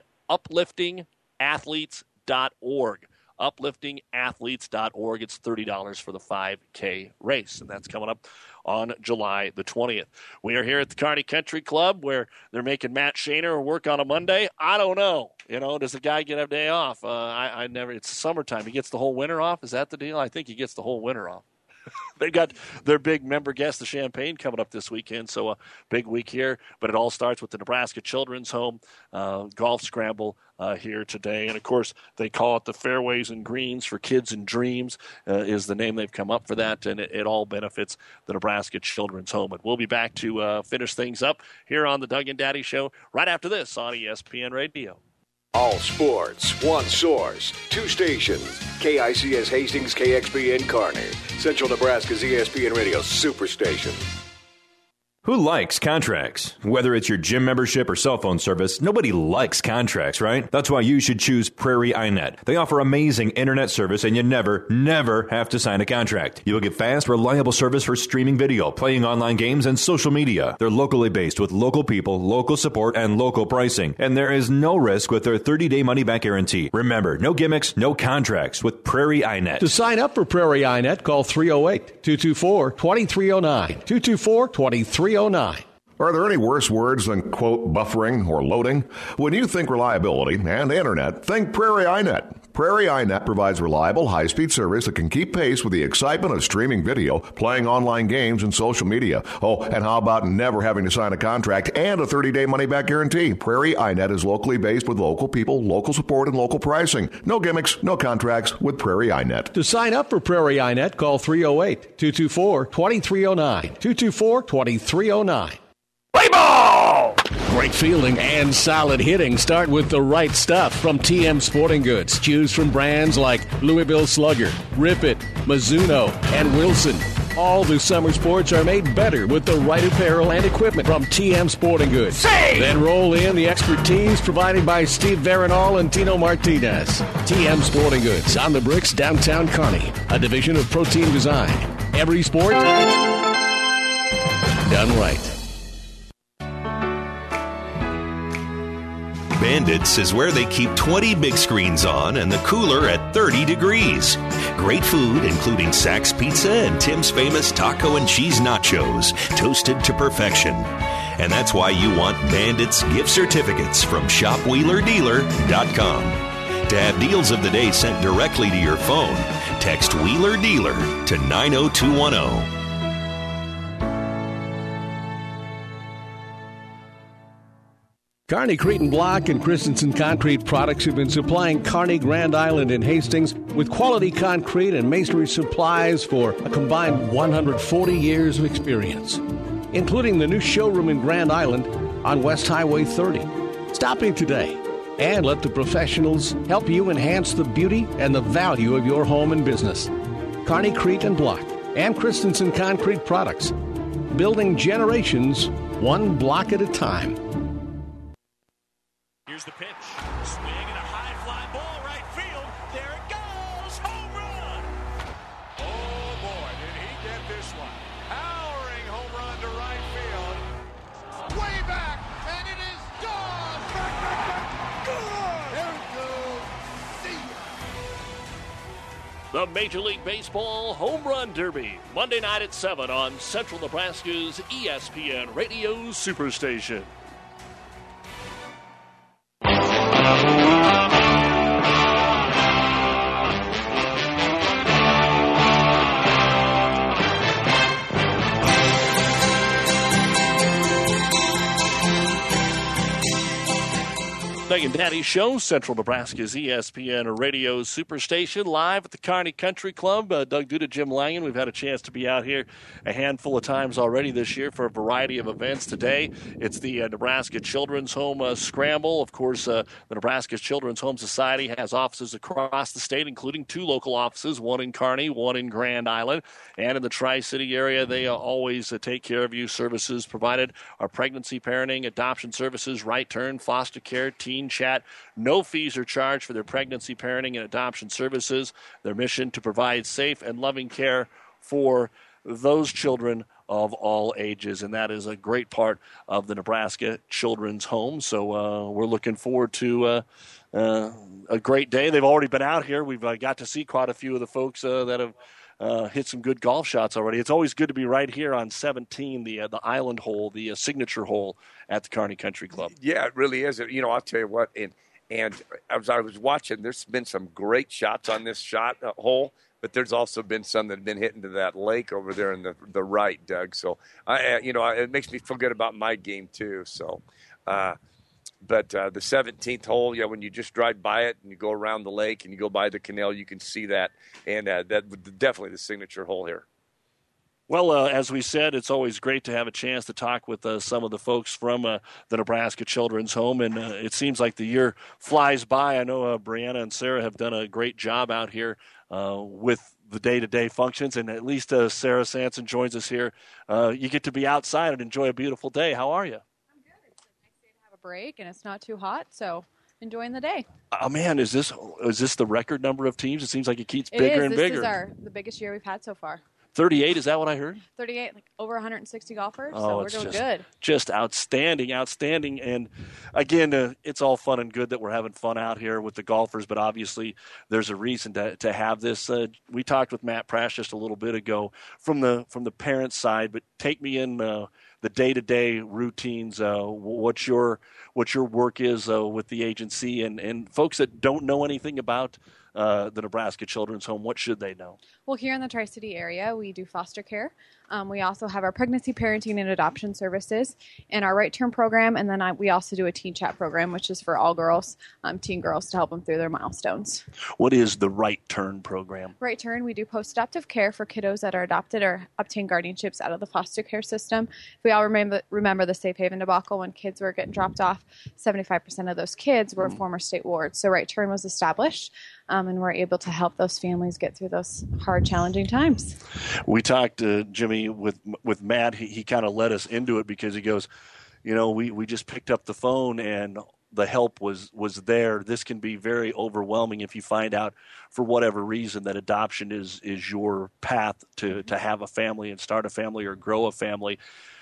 upliftingathletes.org. upliftingathletes.org. It's $30 for the 5K race, and that's coming up on July the 20th. We are here at the Kearney Country Club, where they're making Matt Shaner work on a Monday. I don't know. Does the guy get a day off? I never. It's summertime. He gets the whole winter off. Is that the deal? I think he gets the whole winter off. They've got their big member guest, the Champaign, coming up this weekend, so a big week here. But it all starts with the Nebraska Children's Home Golf Scramble here today. And, of course, they call it the Fairways and Greens for Kids and Dreams is the name they've come up for that, and it all benefits the Nebraska Children's Home. And we'll be back to finish things up here on the Doug and Daddy Show right after this on ESPN Radio. All sports, one source, 2 stations. KICS Hastings, KXPN Kearney. Central Nebraska's ESPN Radio Superstation. Who likes contracts? Whether it's your gym membership or cell phone service, nobody likes contracts, right? That's why you should choose Prairie iNet. They offer amazing internet service, and you never have to sign a contract. You'll get fast, reliable service for streaming video, playing online games, and social media. They're locally based with local people, local support, and local pricing. And there is no risk with their 30-day money-back guarantee. Remember, no gimmicks, no contracts with Prairie iNet. To sign up for Prairie iNet, call 308-224-2309. 224-2309. Are there any worse words than, quote, buffering or loading? When you think reliability and internet, think Prairie iNet. Prairie iNet provides reliable, high-speed service that can keep pace with the excitement of streaming video, playing online games, and social media. Oh, and how about never having to sign a contract and a 30-day money-back guarantee? Prairie iNet is locally based with local people, local support, and local pricing. No gimmicks, no contracts with Prairie iNet. To sign up for Prairie iNet, call 308-224-2309. 224-2309. Play ball! Great fielding and solid hitting start with the right stuff from TM Sporting Goods. Choose from brands like Louisville Slugger, Rip It, Mizuno, and Wilson. All the summer sports are made better with the right apparel and equipment from TM Sporting Goods. Then roll in the expertise provided by Steve Veronal and Tino Martinez. TM Sporting Goods on the Bricks, downtown Kearney, a division of Protein Design. Every sport done right. Bandits is where they keep 20 big screens on and the cooler at 30 degrees. Great food, including Saks Pizza and Tim's famous taco and cheese nachos, toasted to perfection. And that's why you want Bandits gift certificates from shopwheelerdealer.com. To have deals of the day sent directly to your phone, text Wheeler Dealer to 90210. Kearney, Cretin Block, and Christensen Concrete Products have been supplying Kearney, Grand Island, and Hastings with quality concrete and masonry supplies for a combined 140 years of experience, including the new showroom in Grand Island on West Highway 30. Stop in today and let the professionals help you enhance the beauty and the value of your home and business. Kearney, Cretin Block, and Christensen Concrete Products, building generations one block at a time. Here's the pitch. Swing and a high fly ball right field. There it goes. Home run. Oh, boy, did he get this one. Powering home run to right field. Way back, and it is gone. Back. Good. There it goes. See ya. The Major League Baseball Home Run Derby, Monday night at 7 on Central Nebraska's ESPN Radio Superstation. Doug and Daddy Show, Central Nebraska's ESPN Radio Superstation, live at the Kearney Country Club. Doug Duda, Jim Langen. We've had a chance to be out here a handful of times already this year for a variety of events. Today, it's the Nebraska Children's Home Scramble. Of course, the Nebraska Children's Home Society has offices across the state, including 2 local offices, one in Kearney, one in Grand Island. And in the Tri-City area, they always take care of you. Services provided are pregnancy, parenting, adoption services, right turn, foster care, teen chat. No fees are charged for their pregnancy, parenting, and adoption services. Their mission to provide safe and loving care for those children of all ages, and that is a great part of the Nebraska Children's Home. So we're looking forward to a great day. They've already been out here. We've got to see quite a few of the folks that have hit some good golf shots already. It's always good to be right here on 17, the island hole, the signature hole at the Kearney Country Club. Yeah, it really is. You know, I'll tell you what, and as I was watching, there's been some great shots on this hole, but there's also been some that have been hit into that lake over there in the right, Doug. So, it makes me feel good about my game too. So, but the 17th hole, when you just drive by it and you go around the lake and you go by the canal, you can see that, and that's definitely the signature hole here. Well, as we said, it's always great to have a chance to talk with some of the folks from the Nebraska Children's Home, and it seems like the year flies by. I know Brianna and Sarah have done a great job out here with the day-to-day functions, and at least Sarah Sanson joins us here. You get to be outside and enjoy a beautiful day. How are you? I'm good. It's a nice day to have a break, and it's not too hot, so enjoying the day. Oh, man, is this the record number of teams? It seems like it keeps bigger and bigger. This is the biggest year we've had so far. 38, is that what I heard? 38, like over 160 golfers, oh, so we're doing good. Just outstanding. And, again, it's all fun and good that we're having fun out here with the golfers, but obviously there's a reason to have this. We talked with Matt Prash just a little bit ago from the parent side, but take me in the day-to-day routines, what your work is with the agency, and folks that don't know anything about the Nebraska Children's Home, what should they know? Well, here in the Tri-City area, we do foster care. We also have our pregnancy, parenting, and adoption services and our Right Turn program, and then we also do a teen chat program, which is for all girls, teen girls, to help them through their milestones. What is the Right Turn program? Right Turn, we do post-adoptive care for kiddos that are adopted or obtain guardianships out of the foster care system. If we all remember the Safe Haven debacle when kids were getting dropped off, 75% of those kids were former state wards. So Right Turn was established, and we're able to help those families get through those hard, challenging times. We talked, Jimmy, with Matt. He kind of led us into it because he goes, we just picked up the phone and the help was there. This can be very overwhelming if you find out for whatever reason that adoption is your path to have a family and start a family or grow a family.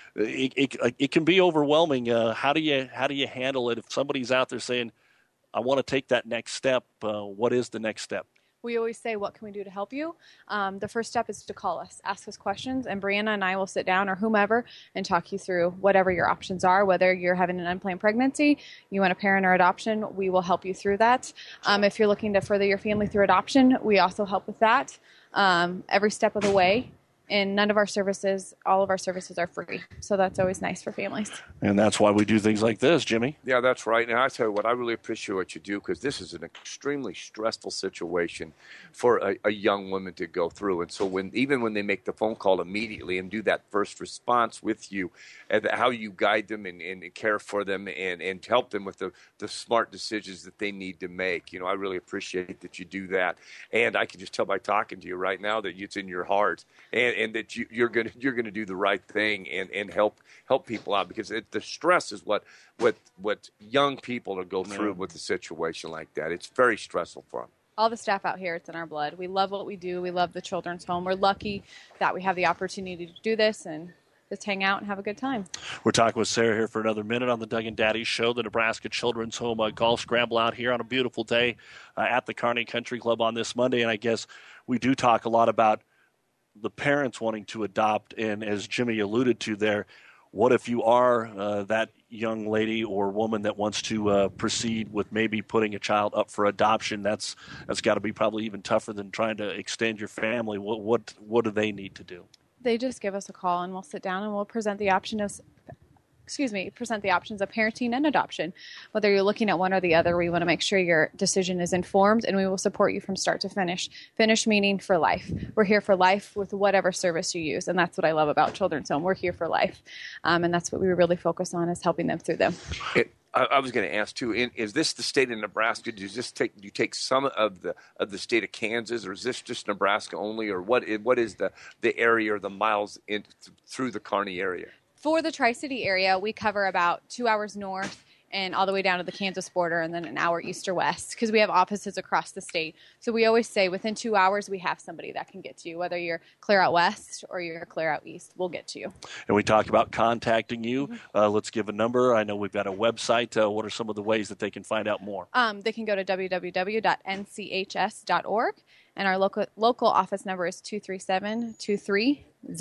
It can be overwhelming. How do you handle it if somebody's out there saying, I want to take that next step? What is the next step? We always say, what can we do to help you? The first step is to call us, ask us questions, and Brianna and I will sit down, or whomever, and talk you through whatever your options are. Whether you're having an unplanned pregnancy, you want a parent or adoption, we will help you through that. If you're looking to further your family through adoption, we also help with that every step of the way. And none of our services, all of our services are free. So that's always nice for families. And that's why we do things like this, Jimmy. Yeah, that's right. And I tell you what, I really appreciate what you do, because this is an extremely stressful situation for a young woman to go through. And so even when they make the phone call immediately and do that first response with you, and how you guide them and care for them and help them with the smart decisions that they need to make. I really appreciate that you do that. And I can just tell by talking to you right now that it's in your heart, and that you're gonna do the right thing and help people out, because the stress is what young people go through with a situation like that. It's very stressful for them. All the staff out here, it's in our blood. We love what we do. We love the children's home. We're lucky that we have the opportunity to do this and just hang out and have a good time. We're talking with Sarah here for another minute on the Doug and Daddy Show, the Nebraska Children's Home Golf Scramble out here on a beautiful day at the Kearney Country Club on this Monday. And I guess we do talk a lot about the parents wanting to adopt. And as Jimmy alluded to there, what if you are that young lady or woman that wants to proceed with maybe putting a child up for adoption? That's got to be probably even tougher than trying to extend your family. What do they need to do? They just give us a call and we'll sit down and we'll present the options of parenting and adoption. Whether you're looking at one or the other, we want to make sure your decision is informed, and we will support you from start to finish. Finish meaning for life. We're here for life with whatever service you use, and that's what I love about Children's Home. We're here for life, and that's what we really focus on, is helping them through them. I was going to ask too. Is this the state of Nebraska? Do you take some of the state of Kansas, or is this just Nebraska only, or what is the area or the miles through the Kearney area? For the Tri-City area, we cover about 2 hours north and all the way down to the Kansas border, and then an hour east or west, because we have offices across the state. So we always say within 2 hours we have somebody that can get to you. Whether you're clear out west or you're clear out east, we'll get to you. And we talked about contacting you. Let's give a number. I know we've got a website. What are some of the ways that they can find out more? They can go to www.nchs.org, and our local office number is 237-2304.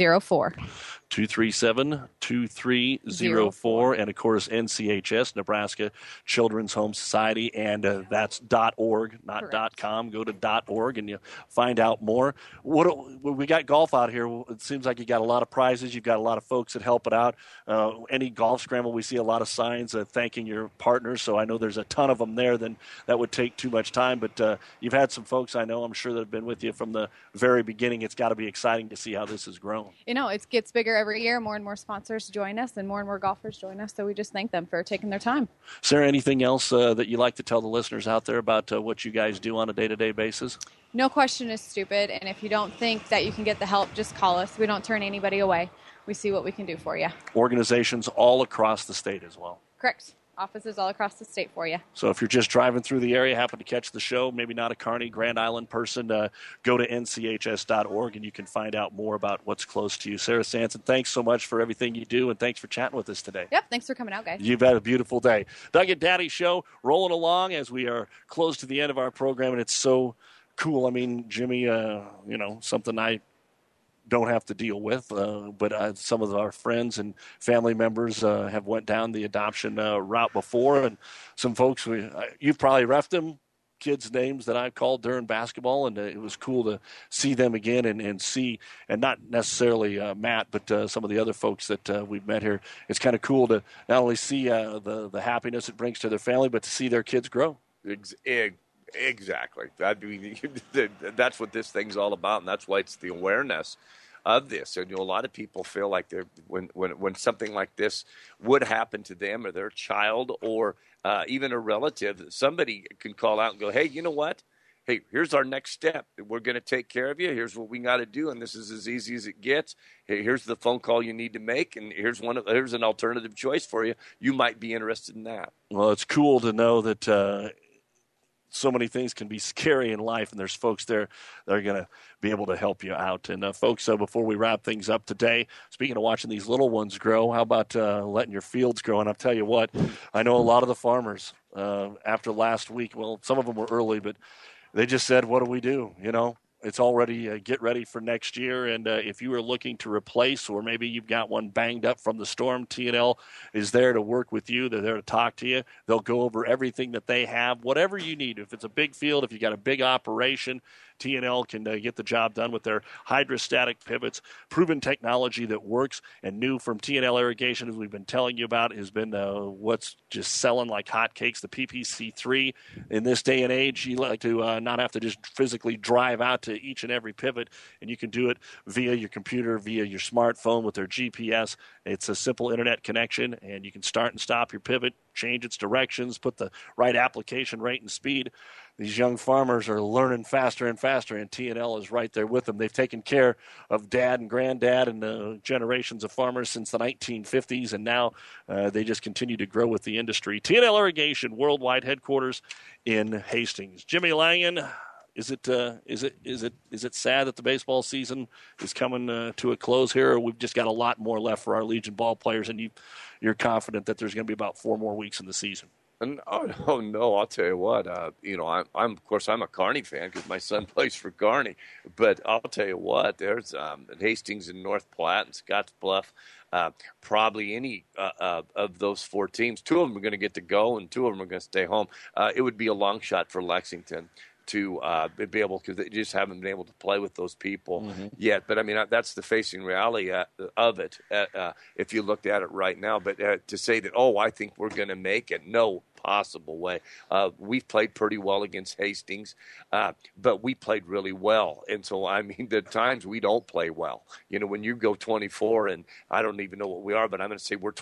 237-2304, and of course NCHS, Nebraska Children's Home Society, and that's .org, not Correct. .com. Go to .org and you find out more. We got golf out here. It seems like you got a lot of prizes. You've got a lot of folks that help it out. Any golf scramble, we see a lot of signs thanking your partners. So I know there's a ton of them there. Then that would take too much time. But you've had some folks I know, I'm sure, that have been with you from the very beginning. It's got to be exciting to see how this has grown. It gets bigger every year. More and more sponsors join us, and more golfers join us. So we just thank them for taking their time. Sarah, anything else that you'd like to tell the listeners out there about what you guys do on a day-to-day basis? No question is stupid, and if you don't think that you can get the help, just call us. We don't turn anybody away. We see what we can do for you. Organizations all across the state as well. Correct. Offices all across the state for you. So if you're just driving through the area, happen to catch the show, maybe not a Kearney, Grand Island person, go to nchs.org and you can find out more about what's close to you. Sarah Sanson, thanks so much for everything you do, and thanks for chatting with us today. Yep, thanks for coming out, guys. You've had a beautiful day. Doug and Daddy Show rolling along as we are close to the end of our program, and it's so cool. I mean, Jimmy, something I don't have to deal with, but some of our friends and family members have went down the adoption route before, and some folks, you've probably refed them, kids' names that I've called during basketball, and it was cool to see them again and see, and not necessarily Matt, but some of the other folks that we've met here. It's kind of cool to not only see the happiness it brings to their family, but to see their kids grow. Exactly. That's what this thing's all about, and that's why it's the awareness of this. And a lot of people feel like when something like this would happen to them or their child or even a relative, somebody can call out and go, hey, you know what? Hey, here's our next step. We're going to take care of you. Here's what we got to do, and this is as easy as it gets. Hey, here's the phone call you need to make, and here's an alternative choice for you. You might be interested in that. Well, it's cool to know that so many things can be scary in life, and there's folks there that are going to be able to help you out. And folks, before we wrap things up today, speaking of watching these little ones grow, how about letting your fields grow? And I'll tell you what, I know a lot of the farmers after last week, well, some of them were early, but they just said, what do we do? It's already get ready for next year, and if you are looking to replace, or maybe you've got one banged up from the storm, T&L is there to work with you. They're there to talk to you. They'll go over everything that they have, whatever you need. If it's a big field, if you got a big operation, TNL can get the job done with their hydrostatic pivots, proven technology that works, and new from TNL Irrigation, as we've been telling you about, has been what's just selling like hotcakes, the PPC3. In this day and age, you like to not have to just physically drive out to each and every pivot, and you can do it via your computer, via your smartphone with their GPS. It's a simple internet connection, and you can start and stop your pivot, change its directions, put the right application rate and speed. These young farmers are learning faster and faster, and TNL is right there with them. They've taken care of dad and granddad and generations of farmers since the 1950s, and now they just continue to grow with the industry. TNL Irrigation, worldwide headquarters in Hastings. Jimmy Langen, is it sad that the baseball season is coming to a close here, or we've just got a lot more left for our Legion ball players, and you're confident that there's going to be about 4 more weeks in the season? Oh no! I'll tell you what. I'm of course I'm a Kearney fan because my son plays for Kearney. But I'll tell you what. There's Hastings and North Platte and Scottsbluff. Probably any of those 4 teams. 2 of them are going to get to go, and 2 of them are going to stay home. It would be a long shot for Lexington to be able, because they just haven't been able to play with those people yet. But, I mean, that's the facing reality of it if you looked at it right now. But to say that, I think we're going to make it, no possible way. We've played pretty well against Hastings, but we played really well. And so, I mean, the times we don't play well. You know, when you go 24, and I don't even know what we are, but I'm going to say we're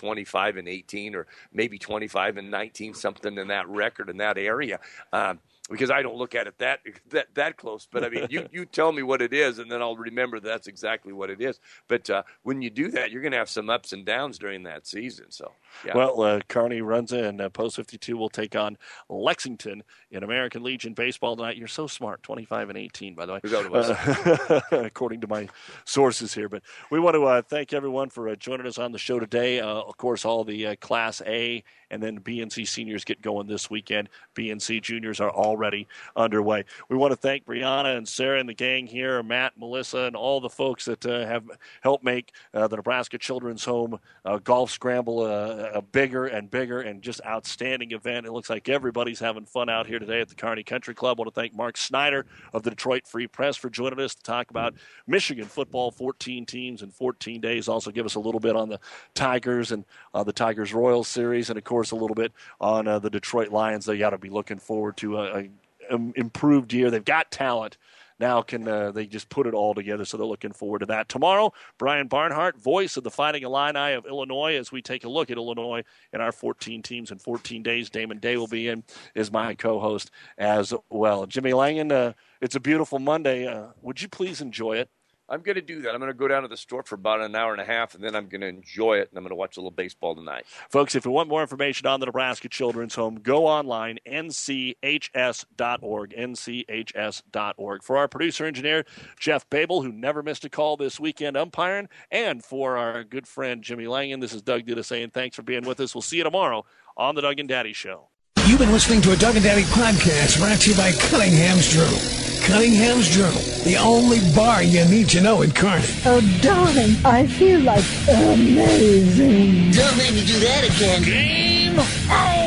25-18 or maybe 25-19, something in that record in that area. Because I don't look at it that close. But, I mean, you tell me what it is, and then I'll remember that's exactly what it is. But when you do that, you're going to have some ups and downs during that season. So, yeah. Well, Kearney runs in. Post 52 will take on Lexington in American Legion baseball tonight. You're so smart, 25-18, by the way. Is that what it was? According to my sources here. But we want to thank everyone for joining us on the show today. Of course, all the Class A and then B and C seniors get going this weekend. B and C juniors are already underway. We want to thank Brianna and Sarah and the gang here, Matt, Melissa, and all the folks that have helped make the Nebraska Children's Home Golf Scramble a bigger and bigger and just outstanding event. It looks like everybody's having fun out here today at the Kearney Country Club. I want to thank Mark Snyder of the Detroit Free Press for joining us to talk about Michigan football, 14 teams in 14 days. Also give us a little bit on the Tigers and the Tigers Royals series, and, of course, a little bit on the Detroit Lions. They got to be looking forward to an improved year. They've got talent. Now can they just put it all together, so they're looking forward to that. Tomorrow, Brian Barnhart, voice of the Fighting Illini of Illinois, as we take a look at Illinois in our 14 teams in 14 days. Damon Day will be in, is my co-host as well. Jimmy Langen, it's a beautiful Monday. Would you please enjoy it? I'm going to do that. I'm going to go down to the store for about an hour and a half, and then I'm going to enjoy it, and I'm going to watch a little baseball tonight. Folks, if you want more information on the Nebraska Children's Home, go online, nchs.org, nchs.org. For our producer-engineer, Jeff Babel, who never missed a call this weekend umpiring, and for our good friend Jimmy Langen, this is Doug Duda saying thanks for being with us. We'll see you tomorrow on the Doug and Daddy Show. You've been listening to a Doug and Daddy podcast brought to you by Cunningham's Journal. Cunningham's Journal, the only bar you need to know in Kearney. Oh, darling, I feel like amazing. Don't make me do that again. Game